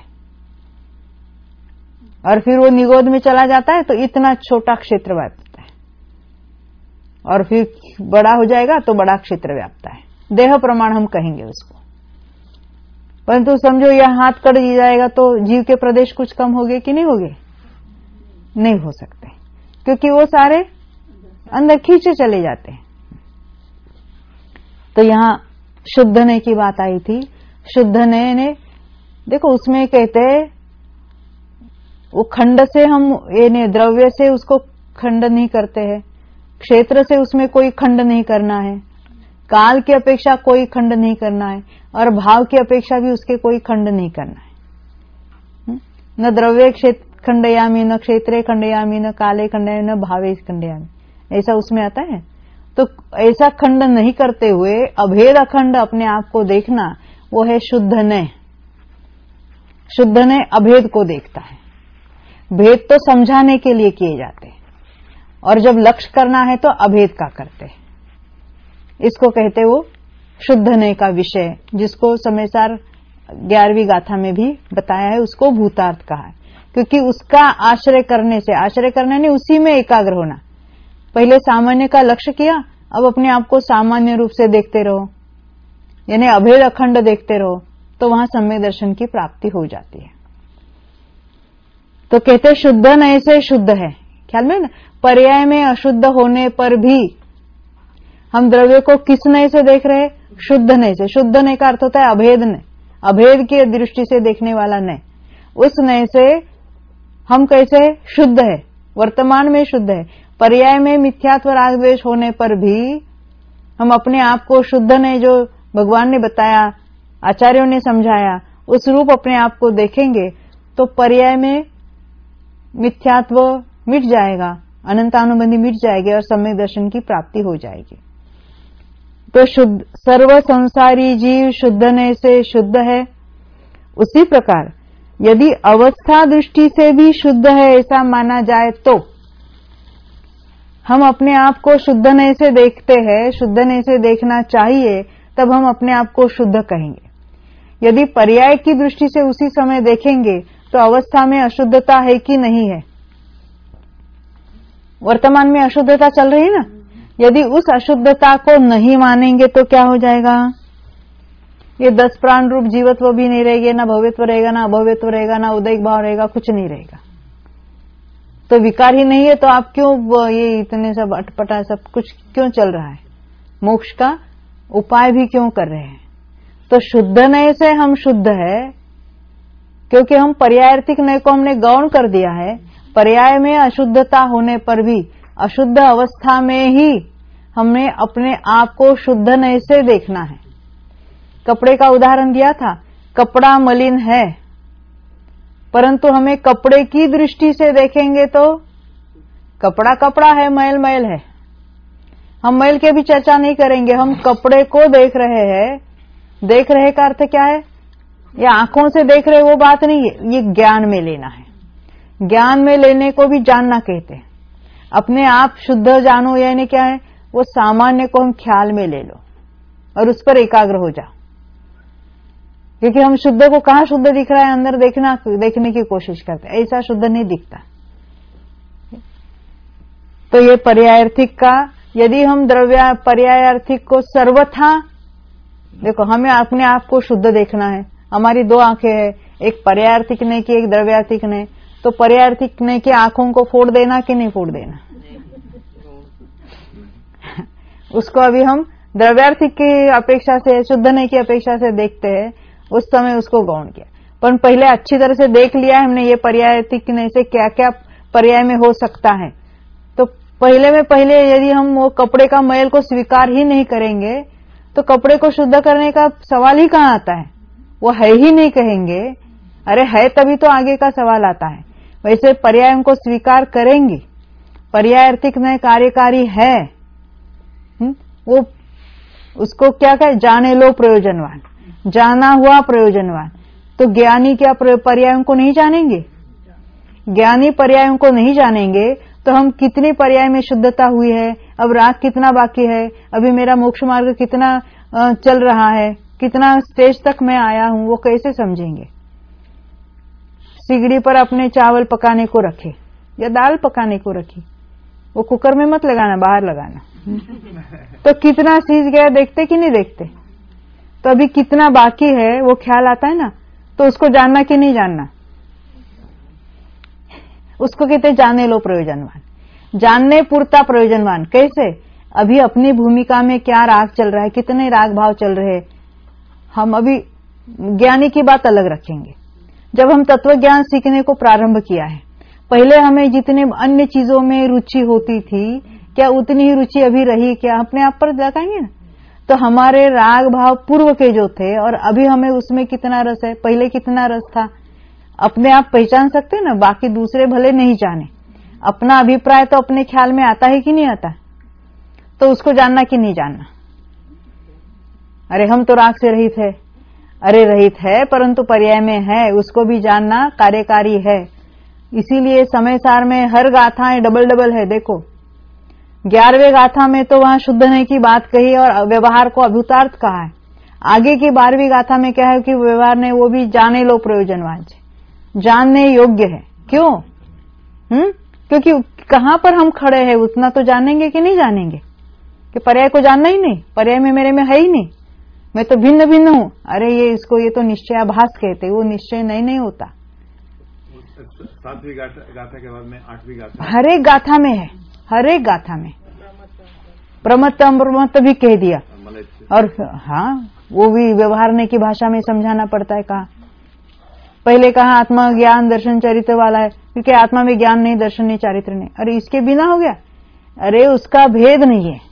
और फिर वो निगोद में चला जाता है तो इतना छोटा क्षेत्र व्यापता है, और फिर बड़ा हो जाएगा तो बड़ा क्षेत्र व्यापता है। देह प्रमाण हम कहेंगे उसको। परंतु समझो यह हाथ कट जाएगा तो जीव के प्रदेश कुछ कम हो गए कि नहीं हो गए? नहीं हो सकते, क्योंकि वो सारे अंदर खींचे चले जाते हैं। तो यहां शुद्ध नय की बात आई थी। शुद्ध नय ने देखो उसमें कहते वो खंड से हम ये ने द्रव्य से उसको खंड नहीं करते हैं, क्षेत्र से उसमें कोई खंड नहीं करना है, काल की अपेक्षा कोई खंड नहीं करना है, और भाव की अपेक्षा भी उसके कोई खंड नहीं करना है। न द्रव्य क्षेत्र खंडयामी, न क्षेत्रे खंडयामी, न काले खंडयामी, न भावे खंडयामी, ऐसा उसमें आता है। तो ऐसा खंड नहीं करते हुए अभेद अखंड अपने आप को देखना, वो है शुद्ध नय। शुद्ध नय अभेद को देखता है। भेद तो समझाने के लिए किए जाते हैं, और जब लक्ष्य करना है तो अभेद का करते हैं। इसको कहते वो शुद्ध नय का विषय, जिसको समयसार ग्यारहवीं गाथा में भी बताया है, उसको भूतार्थ कहा है। क्योंकि उसका आश्रय करने से, आश्रय करने नहीं, उसी में एकाग्र होना। पहले सामान्य का लक्ष्य किया, अब अपने आप को सामान्य रूप से देखते रहो, यानी अभेद अखंड देखते रहो, तो वहां सम्यक दर्शन की प्राप्ति हो जाती है। तो कहते शुद्ध नय से शुद्ध है, ख्याल में ना। पर्याय में अशुद्ध होने पर भी हम द्रव्य को किस नय से देख रहे हैं? शुद्ध नय से। शुद्ध नय का अर्थ होता है अभेद नय, अभेद की दृष्टि से देखने वाला नय। उस नय से हम कैसे शुद्ध है, वर्तमान में शुद्ध है। पर्याय में मिथ्यात्व राग द्वेष होने पर भी हम अपने आप को शुद्ध नय, जो भगवान ने बताया, आचार्यों ने समझाया, उस रूप अपने आप को देखेंगे तो पर्याय में मिथ्यात्व मिट जाएगा, अनंतानुबंधी मिट जाएगी, और सम्यक दर्शन की प्राप्ति हो जाएगी। तो शुद्ध सर्व संसारी जीव शुद्ध नय से शुद्ध है। उसी प्रकार यदि अवस्था दृष्टि से भी शुद्ध है ऐसा माना जाए तो हम अपने आप को शुद्ध नए से देखते हैं, शुद्ध नए से देखना चाहिए, तब हम अपने आप को शुद्ध कहेंगे। यदि पर्याय की दृष्टि से उसी समय देखेंगे तो अवस्था में अशुद्धता है कि नहीं है। वर्तमान में अशुद्धता चल रही है ना, यदि उस अशुद्धता को नहीं मानेंगे तो क्या हो जाएगा? ये दस प्राण रूप जीवत्व भी नहीं रहेगा, ना भव्यत्व रहेगा, ना अभव्यत्व रहेगा, ना उदयिक भाव रहेगा, कुछ नहीं रहेगा। तो विकार ही नहीं है तो आप क्यों ये इतने सब अटपटा सब कुछ क्यों चल रहा है? मोक्ष का उपाय भी क्यों कर रहे हैं? तो शुद्ध नए से हम शुद्ध है क्योंकि हम पर्यायार्थिक नए को हमने गौण कर दिया है। पर्याय में अशुद्धता होने पर भी अशुद्ध अवस्था में ही हमने अपने आप को शुद्ध नए से देखना है। कपड़े का उदाहरण दिया था, कपड़ा मलिन है परंतु हमें कपड़े की दृष्टि से देखेंगे तो कपड़ा कपड़ा है, मैल मैल है। हम मैल के भी चर्चा नहीं करेंगे, हम कपड़े को देख रहे हैं। देख रहे का अर्थ क्या है? ये आंखों से देख रहे वो बात नहीं है, ये ज्ञान में लेना है। ज्ञान में लेने को भी जानना कहते हैं। अपने आप शुद्ध जानो, यानी क्या है? वो सामान्य को हम ख्याल में ले लो और उस पर एकाग्र हो जाओ, क्योंकि हम शुद्ध को कहां शुद्ध दिख रहा है, अंदर देखना देखने की कोशिश करते हैं, ऐसा शुद्ध नहीं दिखता। तो ये पर्यायार्थिक का, यदि हम द्रव्य पर्यायार्थिक को सर्वथा देखो, हमें अपने आप को शुद्ध देखना है। हमारी दो आंखें हैं, एक पर्यायार्थिक ने की, एक द्रव्यार्थिक ने। तो पर्यायार्थिक ने की आंखों को फोड़ देना कि नहीं फोड़ देना? उसको अभी हम द्रव्यार्थिक की अपेक्षा से, शुद्ध ने की अपेक्षा से देखते हैं, उस समय उसको गौण किया। पर पहले अच्छी तरह से देख लिया हमने ये पर्यायार्थिक ने से क्या क्या पर्याय में हो सकता है। तो पहले में पहले यदि हम वो कपड़े का मैल को स्वीकार ही नहीं करेंगे तो कपड़े को शुद्ध करने का सवाल ही कहां आता है? वो है ही नहीं कहेंगे। अरे है तभी तो आगे का सवाल आता है। वैसे पर्याय को स्वीकार करेंगे, पर्यायार्थिक में कार्यकारी है, वो उसको क्या कहे? जाने लो प्रयोजनवान, जाना हुआ प्रयोजनवान। तो ज्ञानी क्या पर्यायों को नहीं जानेंगे? ज्ञानी पर्यायों को नहीं जानेंगे तो हम कितनी पर्याय में शुद्धता हुई है, अब राग कितना बाकी है, अभी मेरा मोक्ष मार्ग कितना चल रहा है, कितना स्टेज तक मैं आया हूं, वो कैसे समझेंगे? सिगड़ी पर अपने चावल पकाने को रखे या दाल पकाने को रखी, वो कुकर में मत लगाना, बाहर लगाना। तो कितना सीज गया देखते कि नहीं देखते? तो अभी कितना बाकी है वो ख्याल आता है ना, तो उसको जानना कि नहीं जानना? उसको कहते जाने लो प्रयोजनवान, जानने पूर्ता प्रयोजनवान। कैसे? अभी अपनी भूमिका में क्या राग चल रहा है, कितने राग भाव चल रहे हैं। हम अभी ज्ञानी की बात अलग रखेंगे। जब हम तत्व ज्ञान सीखने को प्रारंभ किया है, पहले हमें जितने अन्य चीजों में रुचि होती थी, क्या उतनी ही रुचि अभी रही क्या? अपने आप पर लगाएंगे ना। तो हमारे राग भाव पूर्व के जो थे और अभी हमें उसमें कितना रस है, पहले कितना रस था, अपने आप पहचान सकते ना। बाकी दूसरे भले नहीं जाने, अपना अभिप्राय तो अपने ख्याल में आता है कि नहीं आता? तो उसको जानना कि नहीं जानना? अरे हम तो राग से रहित है, अरे रहित है परंतु पर्याय में है, उसको भी जानना कार्यकारी है। इसीलिए समय सार में हर गाथाएं डबल डबल है। देखो ग्यारहवें गाथा में तो वहां शुद्ध नहीं की बात कही और व्यवहार को अभूतार्थ कहा है। आगे की बारहवीं गाथा में क्या है कि व्यवहार ने वो भी जाने लो प्रयोजनवान से, जानने योग्य है। क्यों? हम्म क्योंकि कहां पर हम खड़े हैं उतना तो जानेंगे कि नहीं जानेंगे? कि पर्याय को जानना ही नहीं, पर्याय में मेरे में है ही नहीं, मैं तो भिन्न भिन्न हूं। अरे ये इसको ये तो निश्चयाभास कहते, वो निश्चय नहीं नहीं होता। सातवीं गाथा, गाथा के बाद में आठवीं गाथा हर एक गाथा में है, हर एक गाथा में प्रमत्त अप्रमत्त भी कह दिया। और हाँ, वो भी व्यवहारने की भाषा में समझाना पड़ता है। कहा पहले कहा आत्मा ज्ञान दर्शन चरित्र वाला है, क्योंकि आत्मा में ज्ञान नहीं, दर्शन नहीं, चारित्र नहीं। अरे इसके बिना हो गया? अरे उसका भेद नहीं है।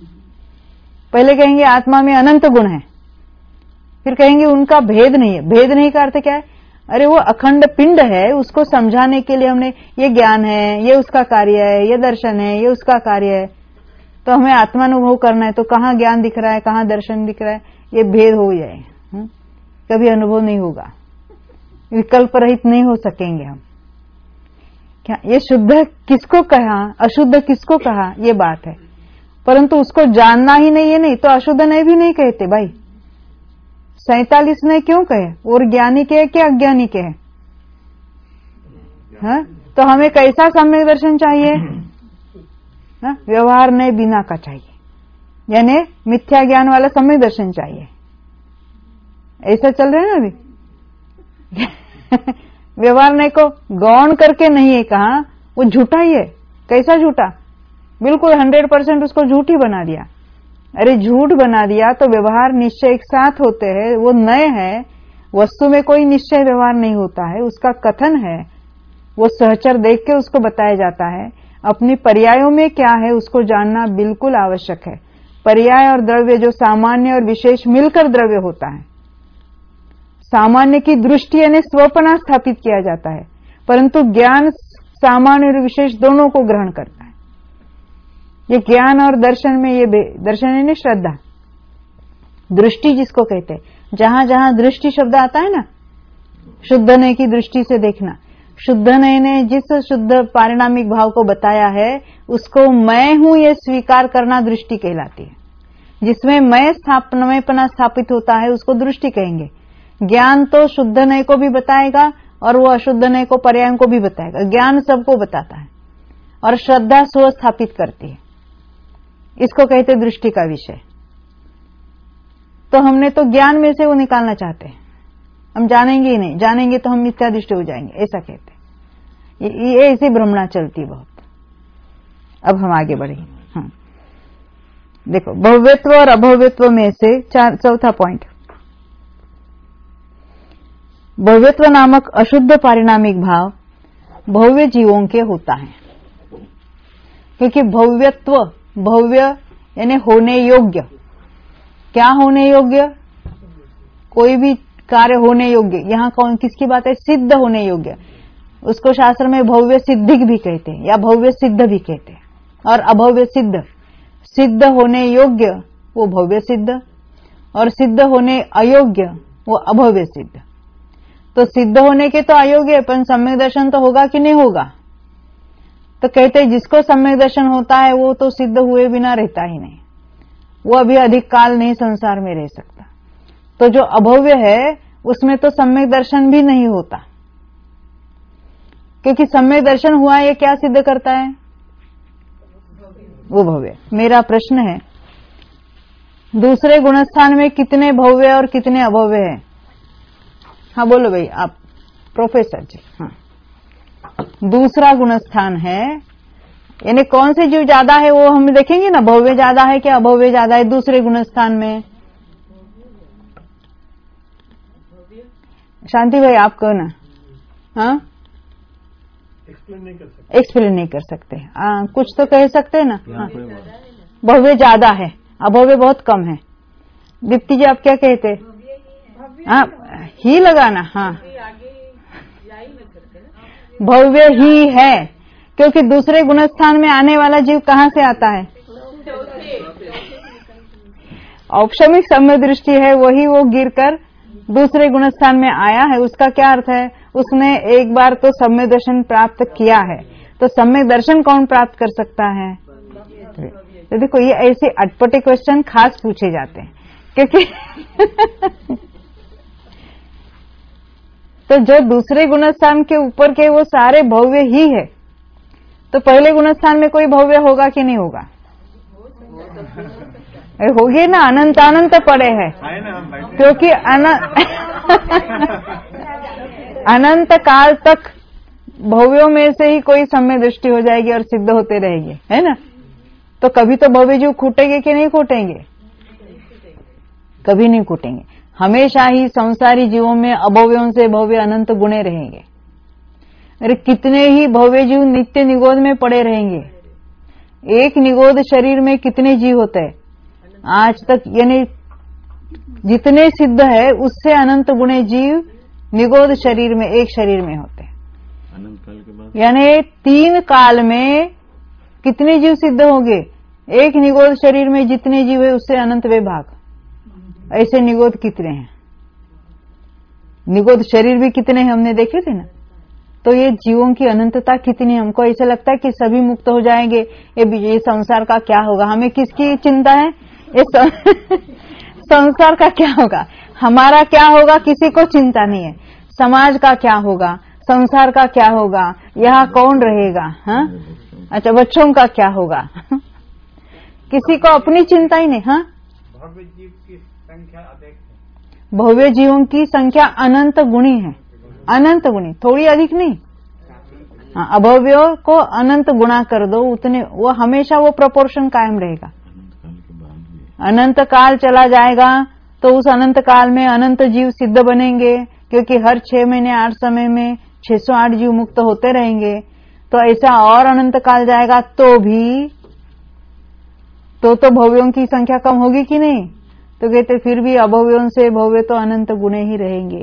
पहले कहेंगे आत्मा में अनंत गुण है, फिर कहेंगे उनका भेद नहीं है। भेद नहीं का अर्थ क्या है? अरे वो अखंड पिंड है, उसको समझाने के लिए हमने ये ज्ञान है, ये उसका कार्य है, ये दर्शन है, ये उसका कार्य है। तो हमें आत्मानुभव करना है, तो कहाँ ज्ञान दिख रहा है, कहाँ दर्शन दिख रहा है, ये भेद हो जाए, कभी अनुभव नहीं होगा, विकल्प रहित नहीं हो सकेंगे हम। क्या ये शुद्ध किसको कहा, अशुद्ध किसको कहा, ये बात है। परंतु उसको जानना ही नहीं है, नहीं तो अशुद्ध नहीं भी नहीं कहते भाई। सैतालीस ने क्यों कहे, और ज्ञानी के है क्या अज्ञानी के है? हाँ? तो हमें कैसा सम्यक दर्शन चाहिए? हाँ? व्यवहार नहीं बिना का चाहिए, यानी मिथ्या ज्ञान वाला सम्यक दर्शन चाहिए। ऐसा चल रहा है ना अभी। व्यवहार नहीं को गौण करके नहीं है कहा, वो झूठा ही है। कैसा झूठा? बिल्कुल हंड्रेड परसेंट उसको झूठ ही बना दिया। अरे झूठ बना दिया तो व्यवहार निश्चय एक साथ होते हैं, वो नए है। वस्तु में कोई निश्चय व्यवहार नहीं होता है, उसका कथन है, वो सहचर देख के उसको बताया जाता है। अपनी पर्यायों में क्या है उसको जानना बिल्कुल आवश्यक है। पर्याय और द्रव्य जो सामान्य और विशेष मिलकर द्रव्य होता है। सामान्य की दृष्टि यानी स्वपना स्थापित किया जाता है, परंतु ज्ञान सामान्य और विशेष दोनों को ग्रहण करता है। ये ज्ञान और दर्शन में, ये दर्शन यानी श्रद्धा, दृष्टि जिसको कहते हैं, जहां जहां दृष्टि शब्द आता है ना, शुद्ध नय की दृष्टि से देखना। शुद्ध नय ने जिस शुद्ध पारिणामिक भाव को बताया है उसको मैं हूं ये स्वीकार करना दृष्टि कहलाती है। जिसमें मैं स्थापना मैंपना स्थापित होता है उसको दृष्टि कहेंगे। ज्ञान तो शुद्ध नय को भी बताएगा और वो अशुद्ध नय को, पर्याय को भी बताएगा। ज्ञान सबको बताता है और श्रद्धा स्व स्थापित करती है। इसको कहते दृष्टि का विषय। तो हमने तो ज्ञान में से वो निकालना चाहते हैं, हम जानेंगे ही नहीं, जानेंगे तो हम मिथ्यादृष्टि हो जाएंगे, ऐसा कहते हैं। ये ऐसी भ्रमणा चलती बहुत। अब हम आगे बढ़े। हाँ देखो, भव्यत्व और अभव्यत्व में से चौथा पॉइंट, भव्यत्व नामक अशुद्ध पारिणामिक भाव भव्य जीवों के होता है। क्योंकि भव्यत्व, भव्य यानी होने योग्य। क्या होने योग्य? कोई भी कार्य होने योग्य। यहां कौन किसकी बात है? सिद्ध होने योग्य। उसको शास्त्र में भव्य सिद्धिक भी कहते हैं या भव्य सिद्ध भी कहते हैं, और अभव्य सिद्ध। सिद्ध होने योग्य वो भव्य सिद्ध, और सिद्ध होने अयोग्य वो अभव्य सिद्ध। तो सिद्ध होने के तो अयोग्य, पर सम्यक दर्शन तो होगा कि नहीं होगा? तो कहते हैं जिसको सम्यक दर्शन होता है वो तो सिद्ध हुए बिना रहता ही नहीं, वो अभी अधिक काल नहीं संसार में रह सकता। तो जो अभव्य है उसमें तो सम्यक दर्शन भी नहीं होता, क्योंकि सम्यक दर्शन हुआ ये क्या सिद्ध करता है? वो भव्य। मेरा प्रश्न है, दूसरे गुणस्थान में कितने भव्य और कितने अभव्य हैं? हाँ बोलो भाई, आप प्रोफेसर जी। हाँ, दूसरा गुणस्थान है, यानी कौन से जीव ज्यादा है वो हम देखेंगे ना, भव्य ज्यादा है कि अभव्य ज्यादा है दूसरे गुणस्थान में। शांति भाई आप कहो ना। हाँ, एक्सप्लेन नहीं कर सकते। एक्सप्लेन नहीं कर सकते। आ, कुछ तो कह सकते हैं ना। हाँ, भव्य ज्यादा है, अभव्य बहुत कम है। दीप्ति जी आप क्या कहते? हाँ, ही लगाना। हाँ, भव्य ही है, क्योंकि दूसरे गुणस्थान में आने वाला जीव कहाँ से आता है? औपशमिक सम्य दृष्टि है, वही वो गिरकर दूसरे गुणस्थान में आया है। उसका क्या अर्थ है? उसने एक बार तो सम्य दर्शन प्राप्त किया है। तो सम्य दर्शन कौन प्राप्त कर सकता है? तो देखो, ये ऐसे अटपटे क्वेश्चन खास पूछे जाते हैं, क्योंकि तो जो दूसरे गुणस्थान के ऊपर के वो सारे भव्य ही है, तो पहले गुणस्थान में कोई भव्य होगा कि नहीं होगा? होगी ना, अनंत अनंत पड़े हैं, क्योंकि अनंत काल तक भव्यों में से ही कोई सम्य दृष्टि हो जाएगी और सिद्ध होते रहेंगे, है ना। तो कभी तो भव्य जीव खूटेंगे कि नहीं खूटेंगे? कभी नहीं खूटेंगे। हमेशा ही संसारी जीवों में अभव्यों से भव्य अनंत गुणे रहेंगे। अरे कितने ही भव्य जीव नित्य निगोद में पड़े रहेंगे। एक निगोद शरीर में कितने जीव होते हैं आज तक, यानी जितने सिद्ध है उससे अनंत गुणे जीव निगोद शरीर में, एक शरीर में होते हैं। अनंत काल के बाद यानी तीन काल में कितने जीव सिद्ध होंगे? एक निगोद शरीर में जितने जीव है उससे अनंत वे भाग। ऐसे निगोद कितने हैं? निगोद शरीर भी कितने हैं हमने देखे थे ना। तो ये जीवों की अनंतता कितनी, हमको ऐसा लगता है कि सभी मुक्त हो जाएंगे, ये संसार का क्या होगा, हमें किसकी चिंता है, ये संसार का क्या होगा, हमारा क्या होगा किसी को चिंता नहीं है, समाज का क्या होगा, संसार का क्या होगा, यहाँ कौन रहेगा, हाँ अच्छा बच्चों का क्या होगा किसी को अपनी चिंता ही नहीं। हाँ भव्य जीव की संख्या अधिक है, भव्य जीवों की संख्या अनंत गुणी है, अनंत गुणी, थोड़ी अधिक नहीं। हाँ, अभव्यों को अनंत गुणा कर दो उतने, वो हमेशा वो प्रोपोर्शन कायम रहेगा। अनंत काल चला जाएगा तो उस अनंत काल में अनंत जीव सिद्ध बनेंगे, क्योंकि हर छह महीने आठ समय में छह सौ आठ जीव मुक्त होते रहेंगे। तो ऐसा और अनंत काल जाएगा तो भी तो तो भव्यों की संख्या कम होगी कि नहीं, तो कहते फिर भी अभव्यों से भव्य तो अनंत गुणे ही रहेंगे,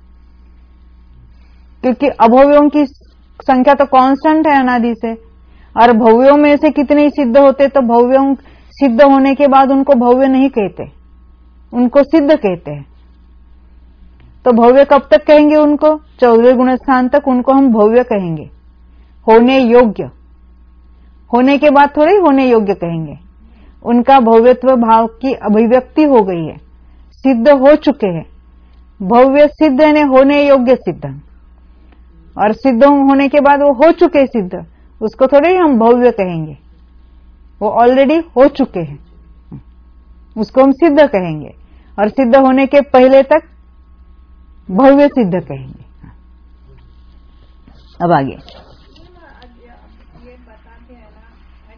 क्योंकि अभव्यों की संख्या तो कांस्टेंट है अनादि से, और भव्यों में से कितने ही सिद्ध होते, तो भव्यों सिद्ध होने के बाद उनको भव्य नहीं कहते, उनको सिद्ध कहते हैं। तो भव्य कब तक कहेंगे उनको, चौदहवें गुण स्थान तक उनको हम भव्य कहेंगे, होने योग्य, होने के बाद थोड़े ही होने योग्य कहेंगे, उनका भव्यत्व भाव की अभिव्यक्ति हो गई है, सिद्ध हो चुके हैं। भव्य सिद्ध यानी होने योग्य सिद्ध, और सिद्ध होने के बाद वो हो चुके सिद्ध, उसको थोड़े ही हम भव्य कहेंगे, वो ऑलरेडी हो चुके हैं, उसको हम सिद्ध कहेंगे, और सिद्ध होने के पहले तक भव्य सिद्ध कहेंगे। अब आगे ये बताते हैं ना,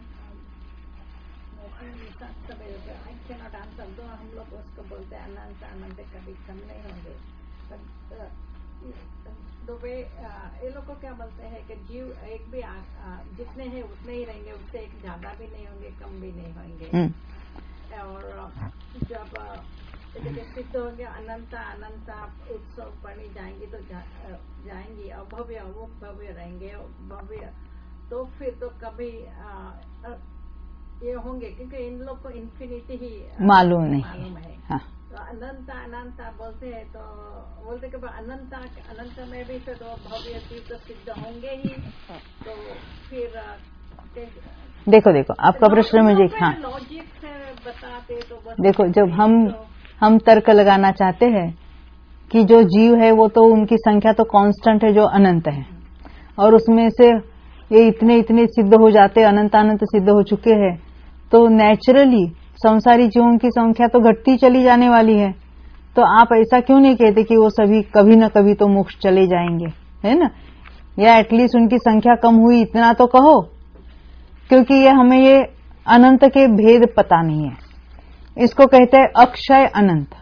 तो हम लोग उसको बोलते हैं अनंत अनंत कभी कम नहीं होंगे। तो वे ये लोग को क्या बोलते हैं कि जीव एक भी आ, आ, जितने हैं उतने ही रहेंगे, उससे एक ज्यादा भी नहीं होंगे कम भी नहीं होंगे। और जब सिद्ध होंगे अनंत अनंत उत्सव बनी जाएंगी तो जा, जाएंगी, और भव्य अमुक भव्य रहेंगे भव्य, तो फिर तो कभी आ, आ, ये होंगे, क्योंकि इन लोग को इन्फिनिटी ही मालूम नहीं मालूम है। हाँ। तो अनंत अनंत बोलते हैं, तो बोलते कि अनंत अनंत में भी फिर तो भव्य चीज तो सिद्ध होंगे ही, तो फिर देखो देखो आपका प्रश्न मुझे, हाँ लॉजिक से बताते तो बस देखो, जब हम तो, हम तर्क लगाना चाहते हैं कि जो जीव है वो तो उनकी संख्या तो कांस्टेंट है जो अनंत है, और उसमें से ये इतने इतने सिद्ध हो जाते, अनंत अनंत सिद्ध हो चुके हैं, तो नेचुरली संसारी जीवों की संख्या तो घटती चली जाने वाली है। तो आप ऐसा क्यों नहीं कहते कि वो सभी कभी न कभी तो मोक्ष चले जाएंगे, है ना, या एटलीस्ट उनकी संख्या कम हुई इतना तो कहो, क्योंकि ये हमें ये अनंत के भेद पता नहीं है। इसको कहते हैं अक्षय अनंत,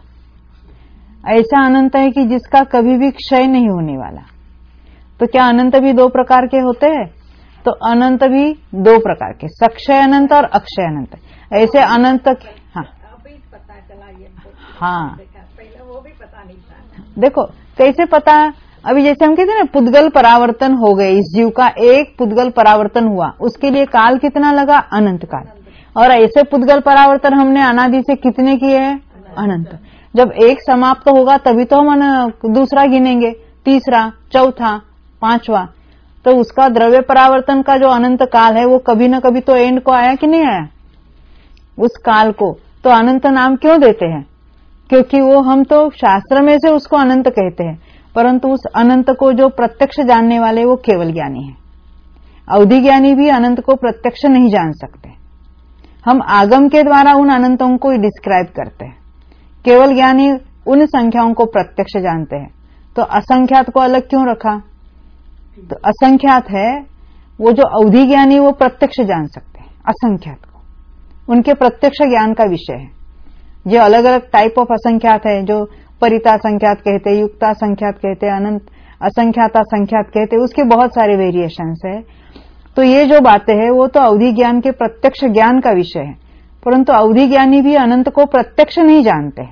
ऐसा अनंत है कि जिसका कभी भी क्षय नहीं होने वाला। तो क्या अनंत भी दो प्रकार के होते हैं, तो अनंत भी दो प्रकार के, सक्षय अनंत और अक्षय अनंत। ऐसे अनंत, हाँ अभी पता चला ये, हाँ पहले वो भी पता नहीं था। देखो कैसे पता, अभी जैसे हम कहते हैं ना पुद्गल परावर्तन हो गए, इस जीव का एक पुद्गल परावर्तन हुआ, उसके लिए काल कितना लगा, अनंत काल। और ऐसे पुद्गल परावर्तन हमने अनादि से कितने किए हैं, अनंत। जब एक समाप्त तो होगा तभी तो हम दूसरा गिनेंगे, तीसरा, चौथा, पांचवा। तो उसका द्रव्य परावर्तन का जो अनंत काल है वो कभी न कभी तो एंड को आया कि नहीं आया, उस काल को तो अनंत नाम क्यों देते हैं, क्योंकि वो हम तो शास्त्र में से उसको अनंत कहते हैं, परंतु उस अनंत को जो प्रत्यक्ष जानने वाले वो केवल ज्ञानी है। अवधि ज्ञानी भी अनंत को प्रत्यक्ष नहीं जान सकते, हम आगम के द्वारा उन अनंतों को डिस्क्राइब करते हैं। केवल ज्ञानी उन संख्याओं को प्रत्यक्ष जानते हैं। तो असंख्यात को अलग क्यों रखा, तो असंख्यात है वो जो अवधि ज्ञानी वो प्रत्यक्ष जान सकते हैं, असंख्यात को उनके प्रत्यक्ष ज्ञान का विषय है। जो अलग अलग टाइप ऑफ असंख्यात है, जो परिता संख्यात कहते हैं, युक्ता संख्यात कहते हैं, अनंत असंख्याता संख्यात कहते हैं, उसके बहुत सारे वेरिएशंस है। तो ये जो बातें हैं वो तो अवधि ज्ञान के प्रत्यक्ष ज्ञान का विषय है, परंतु अवधि ज्ञानी भी अनंत को प्रत्यक्ष नहीं जानते।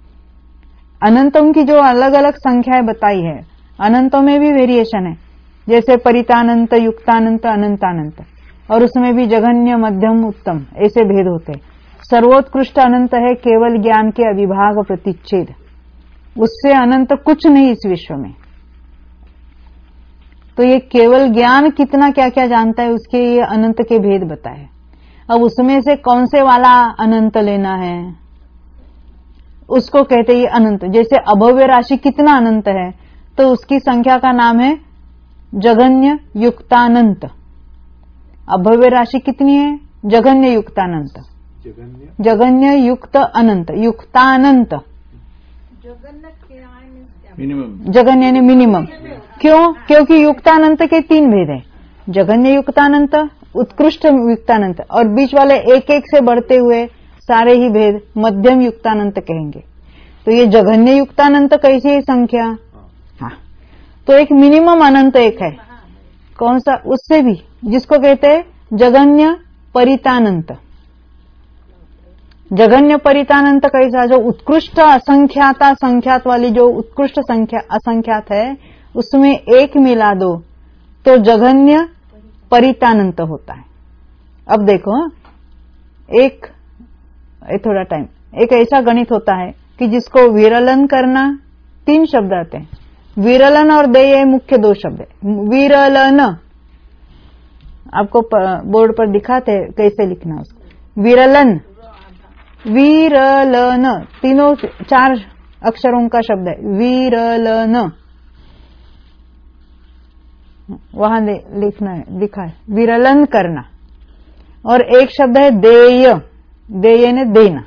अनंतों की जो अलग अलग संख्याएं बताई है, अनंतों में भी वेरिएशन है, जैसे परितानंत, युक्तानंत, अनंतानंत, और उसमें भी जघन्य, मध्यम, उत्तम ऐसे भेद होते हैं। सर्वोत्कृष्ट अनंत है केवल ज्ञान के अविभाग प्रतिच्छेद, उससे अनंत कुछ नहीं इस विश्व में। तो तो ये केवल ज्ञान कितना क्या क्या जानता है उसके ये अनंत के भेद बताए। अब उसमें से कौन से वाला अनंत लेना है उसको कहते हैं अनंत। जैसे अभव्य राशि कितना अनंत है तो उसकी संख्या का नाम है जगन्य युक्तानंत। अभव्य राशि कितनी है? जगन्य युक्तानंत। जगन्य जगन्य युक्त अनंत, युक्तानंत। मिनिमम जगन्य यानी मिनिमम। क्यों? क्योंकि युक्तानंत के तीन भेद है, जगन्य युक्तानंत, उत्कृष्ट युक्तानंत और बीच वाले एक एक से बढ़ते हुए सारे ही भेद मध्यम युक्तानंत कहेंगे। तो ये जघन्य युक्तानंत कैसी है संख्या? हाँ, तो एक मिनिमम अनंत एक है, कौन सा? उससे भी, जिसको कहते हैं जगन्य परितानंत। जगन्य परितानंत कैसा? जो उत्कृष्ट असंख्याता संख्यात वाली जो उत्कृष्ट संख्या असंख्यात है उसमें एक मिला दो तो जगन्य परितानंत होता है। अब देखो एक, एक थोड़ा टाइम, एक ऐसा गणित होता है कि जिसको विरलन करना, तीन शब्द आते हैं, विरलन और देय मुख्य दो शब्द है। विरलन आपको बोर्ड पर दिखाते हैं कैसे लिखना उसको। विरलन, विरलन, तीनों चार अक्षरों का शब्द है विरलन। वहां लिखना है, लिखा है विरलन करना। और एक शब्द है देय, देय ने देना।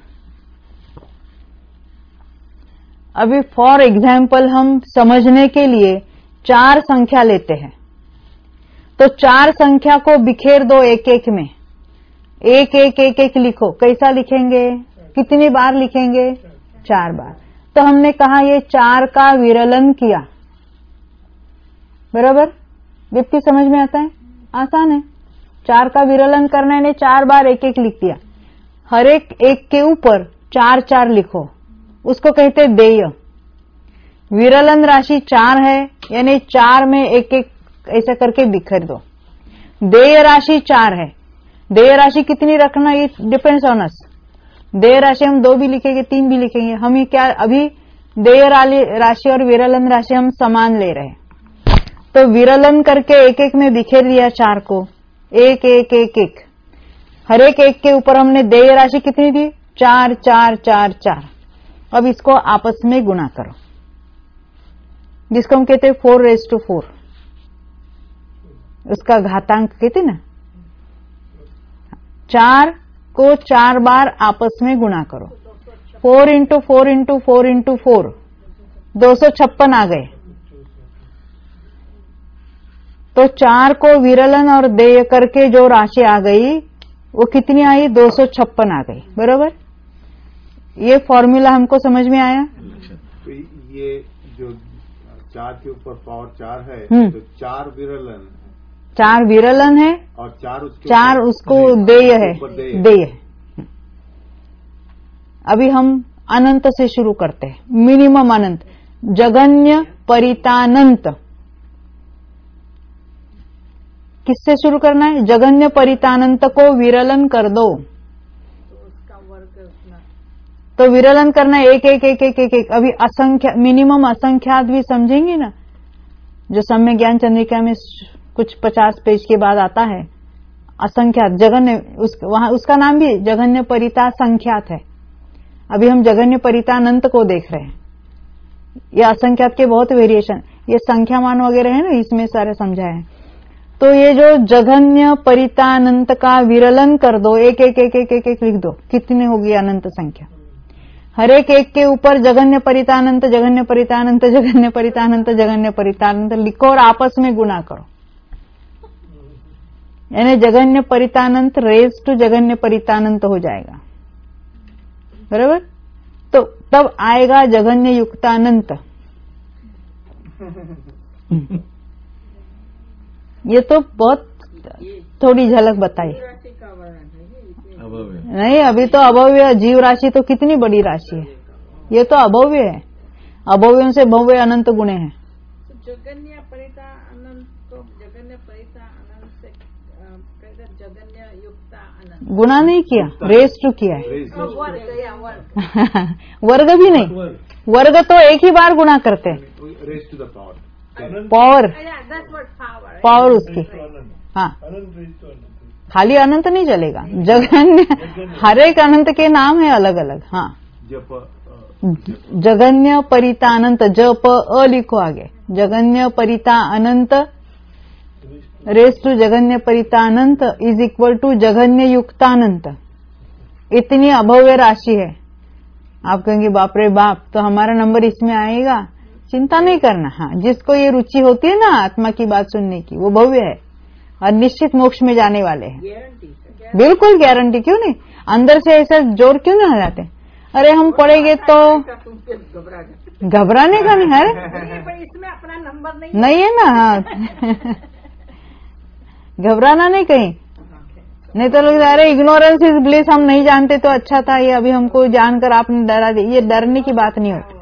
अभी फॉर एग्जाम्पल हम समझने के लिए चार संख्या लेते हैं तो चार संख्या को बिखेर दो एक एक में, एक एक एक एक लिखो। कैसा लिखेंगे? कितनी बार लिखेंगे? चार बार। तो हमने कहा ये चार का विरलन किया, बराबर? दीप्ति समझ में आता है? आसान है। चार का विरलन करना है, चार बार एक एक लिख दिया। हर एक एक के ऊपर चार चार लिखो, उसको कहते देय। विरलन राशि चार है यानी चार में एक एक ऐसा करके बिखर दो। देय राशि चार है, देय राशि कितनी रखना ये डिपेंड्स ऑन अस। देय राशि हम दो भी लिखेंगे, तीन भी लिखेंगे। हम ये क्या अभी देय राशि और विरलन राशि हम समान ले रहे हैं, तो विरलन करके एक एक में बिखेर दिया चार को, एक एक एक एक। हर एक एक के ऊपर हमने देय राशि कितनी दी? चार चार चार चार। अब इसको आपस में गुणा करो, जिसको हम कहते हैं फोर रेज टू फोर, उसका घातांक कहते ना। चार को चार बार आपस में गुणा करो, four into four into four into four, दो सौ छप्पन आ गए। तो चार को विरलन और देय करके जो राशि आ गई वो कितनी आई? दो सौ छप्पन आ गई, बरोबर? ये फॉर्मूला हमको समझ में आया? तो ये जो चार के ऊपर पावर चार है तो चार विरलन है, चार विरलन है और चार उसके चार उसको देय है, देय है। अभी हम अनंत से शुरू करते हैं, मिनिमम अनंत, जगन्य परितानंत। किससे शुरू करना है? जगन्य परितानंत को विरलन कर दो। तो विरलन करना एक एक एक एक एक एक। अभी असंख्या मिनिमम असंख्यात भी समझेंगे ना, जो सम्य ज्ञान चंद्रिका में कुछ पचास पेज के बाद आता है। असंख्यात जगन्य, उस, वहां उसका नाम भी जगन्य परिता संख्यात है। अभी हम जगन्य परितानंत को देख रहे हैं। ये असंख्यात के बहुत वेरिएशन, ये संख्यामान वगैरह है ना, इसमें सारे समझाए हैं। तो ये जो जगन्य परितानंत का विरलन कर दो, एक एक एक एक एक, एक लिख दो, कितनी होगी अनंत संख्या। हर एक एक के ऊपर जगन्य परितानंत जगन्य परितानंत जगन्य परितानंत जगन्य परितानंत लिखो और आपस में गुणा करो, यानी जगन्य परितानंत रेज टू जगन्य परितानंत हो जाएगा, बराबर? तो तब आएगा जगन्य युक्तानंत। ये तो बहुत थोड़ी झलक बताई। नहीं, अभी तो अभव्य जीव राशि तो कितनी बड़ी राशि है, ये तो अभव्य है। अभव्यों से भव्य अनंत गुणे हैं। जगन्य परिता अनंत को जगन्य परिता अनंत से जगन्य युक्ता अनंत गुणा नहीं किया, रेस टू किया है। वर्ग वर्ग भी नहीं, वर्ग तो एक ही बार गुणा करते हैं। Raise to the power power, that's what power. Power उसकी। हाँ, खाली अनंत नहीं चलेगा, जगन्य, हर एक अनंत के नाम है अलग अलग। हाँ, जगन्य परिता अनंत, जप अ लिखो आगे, जगन्य परिता अनंत रेस टू जगन्य परिता अनंत इज इक्वल टू जगन्य युक्तानंत। इतनी अभव्य राशि है। आप कहेंगे बाप रे बाप, तो हमारा नंबर इसमें आएगा? चिंता नहीं करना। हाँ, जिसको ये रुचि होती है ना आत्मा की बात सुनने की, वो भव्य है और निश्चित मोक्ष में जाने वाले हैं। बिल्कुल गारंटी। क्यों नहीं? अंदर से ऐसा जोर क्यों नहीं जाते? अरे हम पढ़ेंगे तो घबराने का नहीं है, इसमें अपना नंबर नहीं नहीं है ना। हाँ, घबराना नहीं कहीं, नहीं तो लोग अरे इग्नोरेंस इज ब्लिस, हम नहीं जानते तो अच्छा था, ये अभी हमको जानकर आपने डरा दी। ये डरने की बात नहीं होती।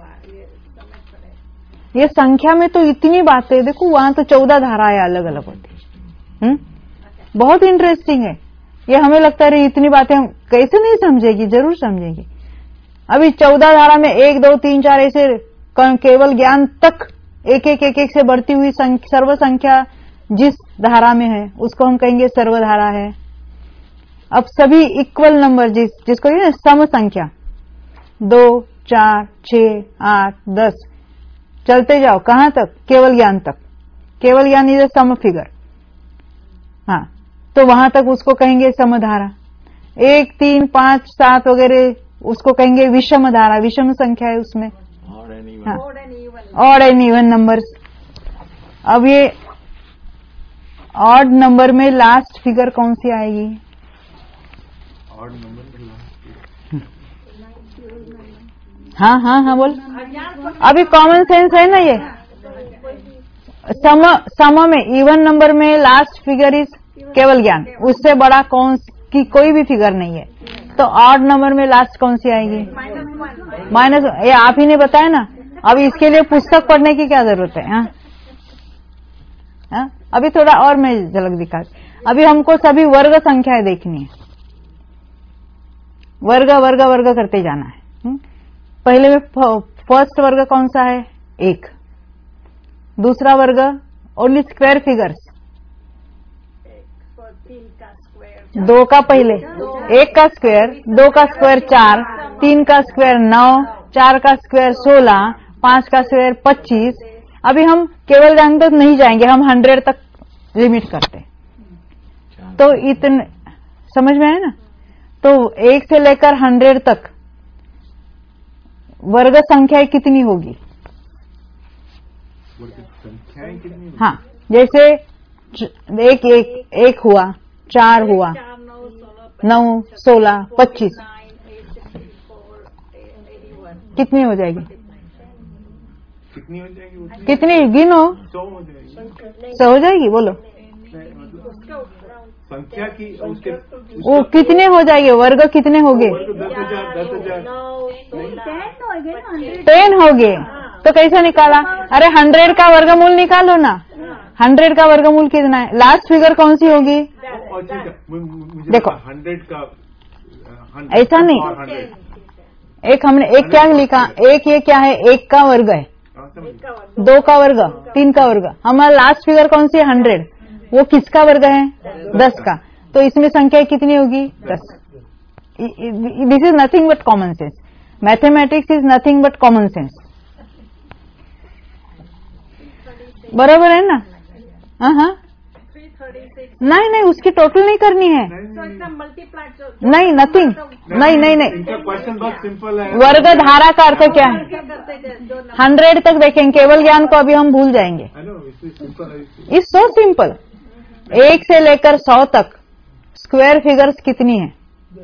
ये संख्या में तो इतनी बातें, देखो वहां तो चौदह धाराएं अलग अलग होती है। बहुत इंटरेस्टिंग है ये। हमें लगता है इतनी बातें हम कैसे नहीं समझेगी, जरूर समझेगी। अभी चौदह धारा में एक दो तीन चार ऐसे केवल ज्ञान तक एक एक एक एक से बढ़ती हुई सर्व संख्या जिस धारा में है उसको हम कहेंगे सर्वधारा है। अब सभी इक्वल नंबर जिस जिसको ये सम संख्या, दो चार छह आठ दस, चलते जाओ कहां तक? केवल ज्ञान तक। केवल ज्ञान इज सम फिगर। हाँ, तो वहां तक उसको कहेंगे समधारा। एक तीन पांच सात वगैरह उसको कहेंगे विषम धारा, विषम संख्या है उसमें। हाँ, ऑड एंड इवन नंबर्स। अब ये ऑड नंबर में लास्ट फिगर कौन सी आएगी? ऑड नंबर में हाँ हाँ हाँ बोल। अभी कॉमन सेंस है ना ये। सम सम में इवन नंबर में लास्ट फिगर इज केवल ज्ञान, उससे बड़ा कौन की कोई भी फिगर नहीं है। तो ऑड नंबर में लास्ट कौन सी आएगी? माइनस। ये आप ही ने बताया ना। अब इसके लिए पुस्तक पढ़ने की क्या जरूरत है? हाँ हाँ, अभी थोड़ा और मैं झलक दिखा। अभी हमको सभी वर्ग संख्याएं देखनी है। वर्ग वर्ग वर्ग करते जाना है। हुँ? पहले में फर्स्ट वर्ग कौन सा है? एक। दूसरा वर्ग ओनली स्क्वायर फिगर्स, दो का पहले, एक का स्क्वायर, दो का स्क्वायर चार, तीन का स्क्वायर नौ, चार का स्क्वायर सोलह, पांच का स्क्वायर पच्चीस। अभी हम केवल ज्ञान तक नहीं जाएंगे, हम हंड्रेड तक लिमिट करते। तो इतने समझ में आए ना? तो एक से लेकर हंड्रेड तक वर्ग संख्याएं कितनी होगी? संख्याएं कितनी? हाँ, जैसे एक एक एक हुआ, चार हुआ, नौ सोलह पच्चीस, कितनी हो जाएगी? कितनी हो जाएगी? कितनी गिनो? सौ हो जाएगी। सौ हो जाएगी? बोलो संख्या की उसके वो कितने हो जाएंगे? वर्ग कितने हो गए? दस हजार दस हजार टेन हो गए। तो कैसे निकाला? अरे हंड्रेड का वर्गमूल निकालो ना। हंड्रेड का वर्गमूल कितना है? लास्ट फिगर कौन सी होगी? देखो हंड्रेड का ऐसा नहीं, एक हमने एक क्या लिखा? एक ये क्या है? एक का वर्ग है, दो का वर्ग, तीन का वर्ग। हमारा लास्ट फिगर कौन सी है? हंड्रेड। वो किसका वर्ग है? दस का। तो इसमें संख्या कितनी होगी? दस। This is nothing but common sense. Mathematics is nothing but common sense. बराबर है ना? हाँ हाँ, नहीं नहीं, उसकी टोटल नहीं करनी है। नहीं, नथिंग, नहीं नहीं नहीं। क्वेश्चन बहुत सिंपल है। वर्ग धारा का अर्थ क्या है? हंड्रेड तक देखेंगे, केवल ज्ञान को अभी हम भूल जाएंगे। Is so simple. एक से लेकर सौ तक स्क्वायर फिगर्स कितनी है?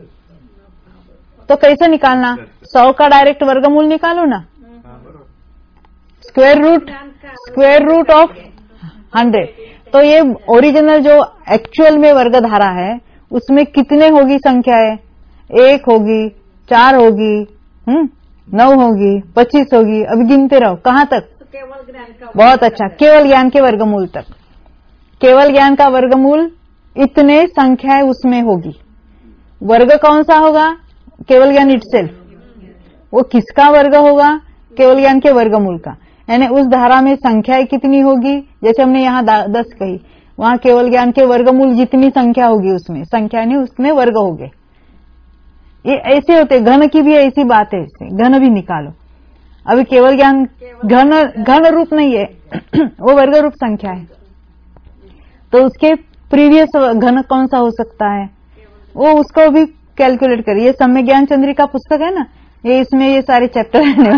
तो कैसे निकालना? सौ का डायरेक्ट वर्गमूल निकालो ना। Square root square root of hundred. तो ये ओरिजिनल जो एक्चुअल में वर्ग धारा है उसमें कितने होगी संख्याएं? एक होगी, चार होगी, हम्म नौ होगी, पच्चीस होगी। अभी गिनते रहो कहाँ तक? बहुत अच्छा, केवल ज्ञान के वर्गमूल तक। केवल ज्ञान का वर्गमूल इतने संख्याएं उसमें होगी। वर्ग कौन सा होगा? केवल ज्ञान इटसेल्फ। वो किसका वर्ग होगा? केवल ज्ञान के वर्गमूल का। यानी उस धारा में संख्याएं कितनी होगी, जैसे हमने यहाँ दस कही, वहां केवल ज्ञान के वर्गमूल जितनी संख्या होगी उसमें, संख्या नहीं उसमें वर्ग होंगे। ये ऐसे होते, घन की भी ऐसी बात है, इससे घन भी निकालो। अभी केवल ज्ञान घन घन रूप नहीं है वो वर्ग रूप संख्या है, तो उसके प्रीवियस घन कौन सा हो सकता है, वो उसको भी कैलकुलेट करिए। ये सम्यक ज्ञान चंद्रिका पुस्तक है ना, ये इसमें ये सारे चैप्टर रहने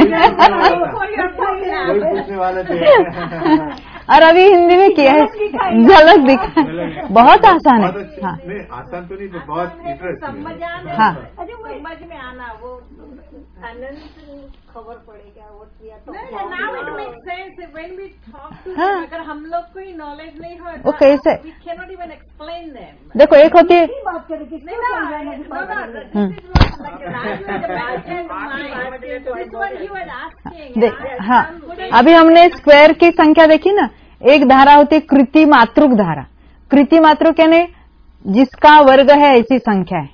वाले और अभी हिंदी में किया है, झलक दिखा, बहुत आसान है। हाँ आसान तो नहीं, तो बहुत इंटरेस्टिंग। हाँ समझ में आना, वो अनंत खबर पड़ेगा वो किया तो now it makes sense when we talk to, अगर हम लोग को ही नॉलेज नहीं हो वो कैसे, we can not even explain them. देखो एक होती है बात करें किसने हाँ, अभी हमने स्क्वायर की संख्या देखी ना, एक धारा होती है कृति मातृक धारा। कृति मातृक यानी जिसका वर्ग है ऐसी संख्या है।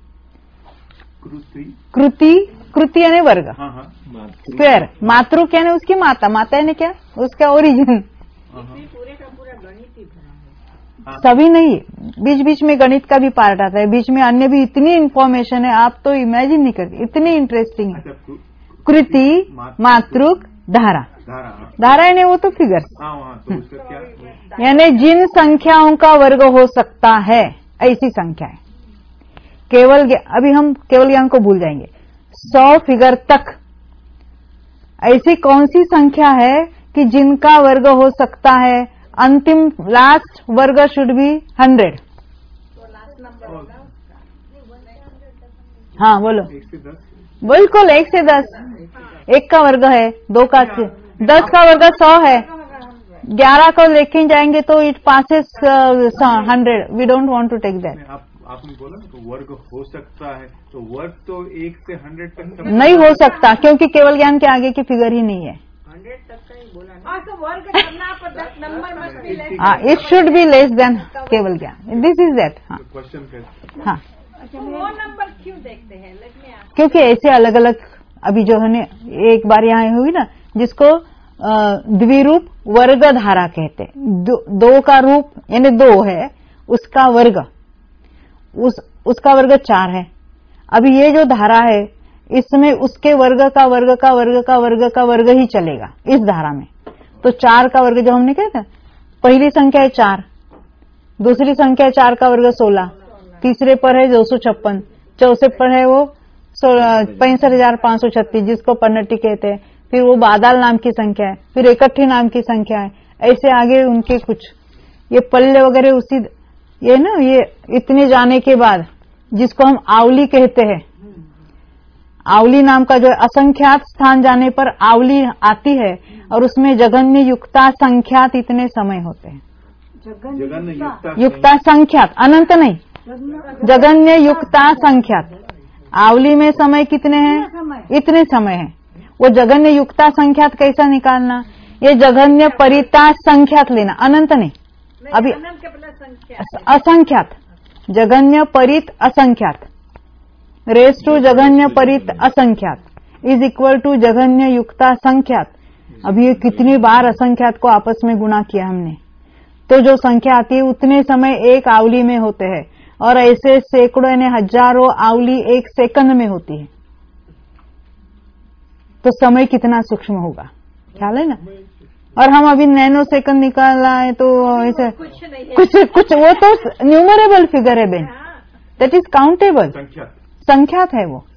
कृति कृति यानी वर्ग, स्क्वायर, मातृक यानी उसकी माता, माता यानी क्या, उसका ओरिजिन। पूरे का पूरा गणित ही भरा है, सभी नहीं, बीच बीच में गणित का भी पार्ट आता है, बीच में अन्य भी इतनी इंफॉर्मेशन है, आप तो इमेजिन नहीं करते, इतनी इंटरेस्टिंग है। कृति मातृक धारा, धारा यानी वो तो फिगर्स, यानी जिन संख्याओं का वर्ग हो सकता है ऐसी संख्या है। केवल अभी हम केवल ज्ञान को भूल जाएंगे, सौ फिगर तक ऐसी कौन सी संख्या है कि जिनका वर्ग हो सकता है, अंतिम लास्ट वर्ग शुड बी हंड्रेड। हाँ बोलो, बिल्कुल एक से दस, एक का वर्ग है, दो का, दस का वर्ग सौ है, ग्यारह को लेके जाएंगे तो it passes hundred, we don't want to take that. आपने बोला ना तो वर्ग हो सकता है, तो वर्ग तो एक से हंड्रेड तक नहीं हो सकता, क्योंकि केवल ज्ञान के आगे की फिगर ही नहीं है। हंड्रेड तक का ही बोला ना, तो वर्ग करना पर नंबर मस्ट बी लेस, हाँ it should be less than केवल ज्ञान, दिस इज दैट। हाँ क्वेश्चन, हाँ वो नंबर क्यों देखते हैं, लेट मी आस्क। क्योंकि ऐसे अलग अलग, अभी जो है एक बार यहाँ हुई ना, जिसको द्विरूप वर्ग धारा कहते हैं, दो, दो का रूप यानी दो है, उसका वर्ग, उस उसका वर्ग चार है। अभी ये जो धारा है इसमें उसके वर्ग का वर्ग का वर्ग का वर्ग का वर्ग ही चलेगा इस धारा में। तो चार का वर्ग जो हमने कहते हैं, पहली संख्या है चार, दूसरी संख्या है चार का वर्ग सोलह, तीसरे पर है दो सौ छप्पन, चौथे पर है वो पैंसठ हजार पांच सौ छत्तीस जिसको पन्नटी कहते हैं, फिर वो बादल नाम की संख्या है, फिर इकट्ठी नाम की संख्या है, ऐसे आगे उनके कुछ ये पल्ले वगैरह उसी, ये ना ये इतने जाने के बाद जिसको हम आवली कहते हैं, आवली नाम का जो असंख्यात स्थान जाने पर आवली आती है, और उसमें जगन्य युक्ता संख्यात इतने समय होते हैं, युक्ता संख्यात, अनंत नहीं, जगन्य युक्ता संख्यात। आवली में समय कितने हैं, इतने समय है। वो जगन्य युक्ता संख्यात कैसा निकालना, ये जगन्य परिता संख्यात लेना, अनंत नहीं, अभी असंख्यात, जगन्य परित असंख्यात, रेस टू जगन्य परित असंख्यात इज इक्वल टू जगन्य युक्ता संख्यात। अभी ये कितनी बार असंख्यात को आपस में गुणा किया हमने, तो जो संख्या आती है उतने समय एक आवली में होते हैं, और ऐसे सैकड़ों यानी हजारों आवली एक सेकंड में होती है, तो समय कितना सूक्ष्म होगा, ख्याल है ना। और हम अभी नैनो सेकंड निकाला है तो ऐसे कुछ कुछ, कुछ वो तो न्यूमरेबल फिगर है बेन, दैट इज काउंटेबल, संख्यात है वो,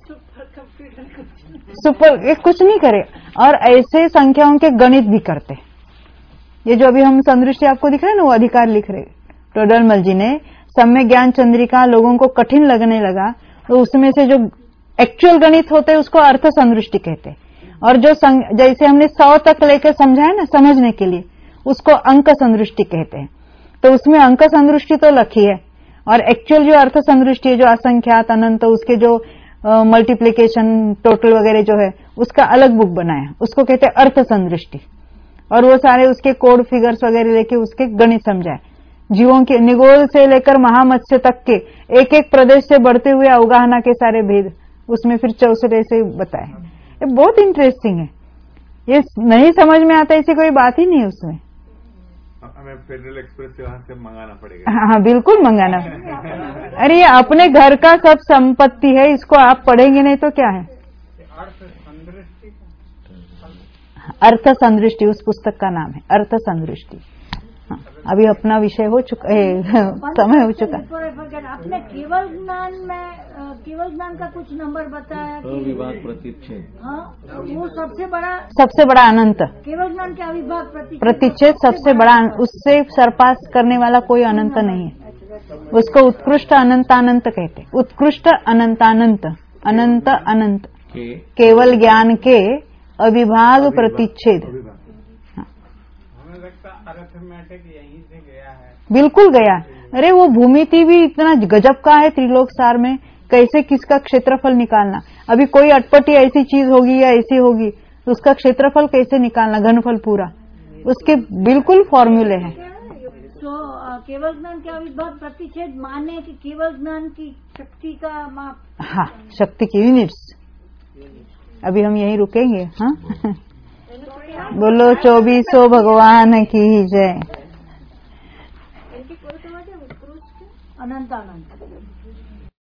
सुपर एक कुछ नहीं करे। और ऐसे संख्याओं के गणित भी करते, ये जो अभी हम संदृष्टि आपको दिख रहे हैं ना, वो अधिकार लिख रहे टोडरमल जी ने, सम्यक ज्ञान चंद्रिका लोगों को कठिन लगने लगा, तो उसमें से जो एक्चुअल गणित होते हैं उसको अर्थ संदृष्टि कहते हैं, और जो जैसे हमने सौ तक लेकर समझाया ना समझने के लिए, उसको अंक संदृष्टि कहते हैं। तो उसमें अंक संदृष्टि तो लखी है, और एक्चुअल जो अर्थ संदृष्टि है, जो असंख्यात अनंत, उसके जो मल्टीप्लीकेशन टोटल वगैरह जो है उसका अलग बुक बनाया, उसको कहते हैं अर्थ संदृष्टि, और वो सारे उसके कोड फिगर्स वगैरह लेके उसके गणित समझाए, जीवों के निगोल से लेकर महामत्स्य तक के एक एक प्रदेश से बढ़ते हुए अवगाहना के सारे भेद उसमें फिर चौसठ ऐसे बताए। ये बहुत इंटरेस्टिंग है। ये नहीं समझ में आता, ऐसी कोई बात ही नहीं है उसमें। हमें फेडरल एक्सप्रेस से वहां से मंगाना पड़ेगा। हाँ बिल्कुल मंगाना। अरे ये अपने घर का सब संपत्ति है, इसको आप पढ़ेंगे नहीं तो क्या है। अर्थ संदृष्टि उस पुस्तक का नाम है, अर्थ संदृष्टि। हाँ, अभी अपना विषय हो चुका है, समय हो चुका। आपने केवल ज्ञान में केवल ज्ञान का कुछ नंबर बताया कि अविभाग प्रतिच्छेद, हाँ वो सबसे बड़ा सबसे बड़ा अनंत केवल ज्ञान के अविभाग प्रतिच्छेद प्रतिच्छेद सबसे बड़ा, उससे सरपास करने वाला कोई अनंत नहीं है। उसको उत्कृष्ट अनंतानंत कहते हैं। उत्कृष्ट अनंतानंत, अनंत अनंत केवल ज्ञान के अविभाग प्रतिच्छेद। हमें लगता अरिथमेटिक यहीं से गया है। बिल्कुल गया। अरे वो भूमिति भी इतना गजब का है त्रिलोक सार में, कैसे किसका क्षेत्रफल निकालना। अभी कोई अटपटी ऐसी चीज होगी या ऐसी होगी तो उसका क्षेत्रफल कैसे निकालना, घनफल पूरा, उसके बिल्कुल फॉर्मूले हैं। तो केवल ज्ञान के अविभाग प्रतिच्छेद माने कि केवल ज्ञान की शक्ति का माप। हाँ, शक्ति की यूनिट्स। अभी हम यहीं रुकेंगे। हाँ बोलो चौबीसों भगवान की जय। अनंत अनंत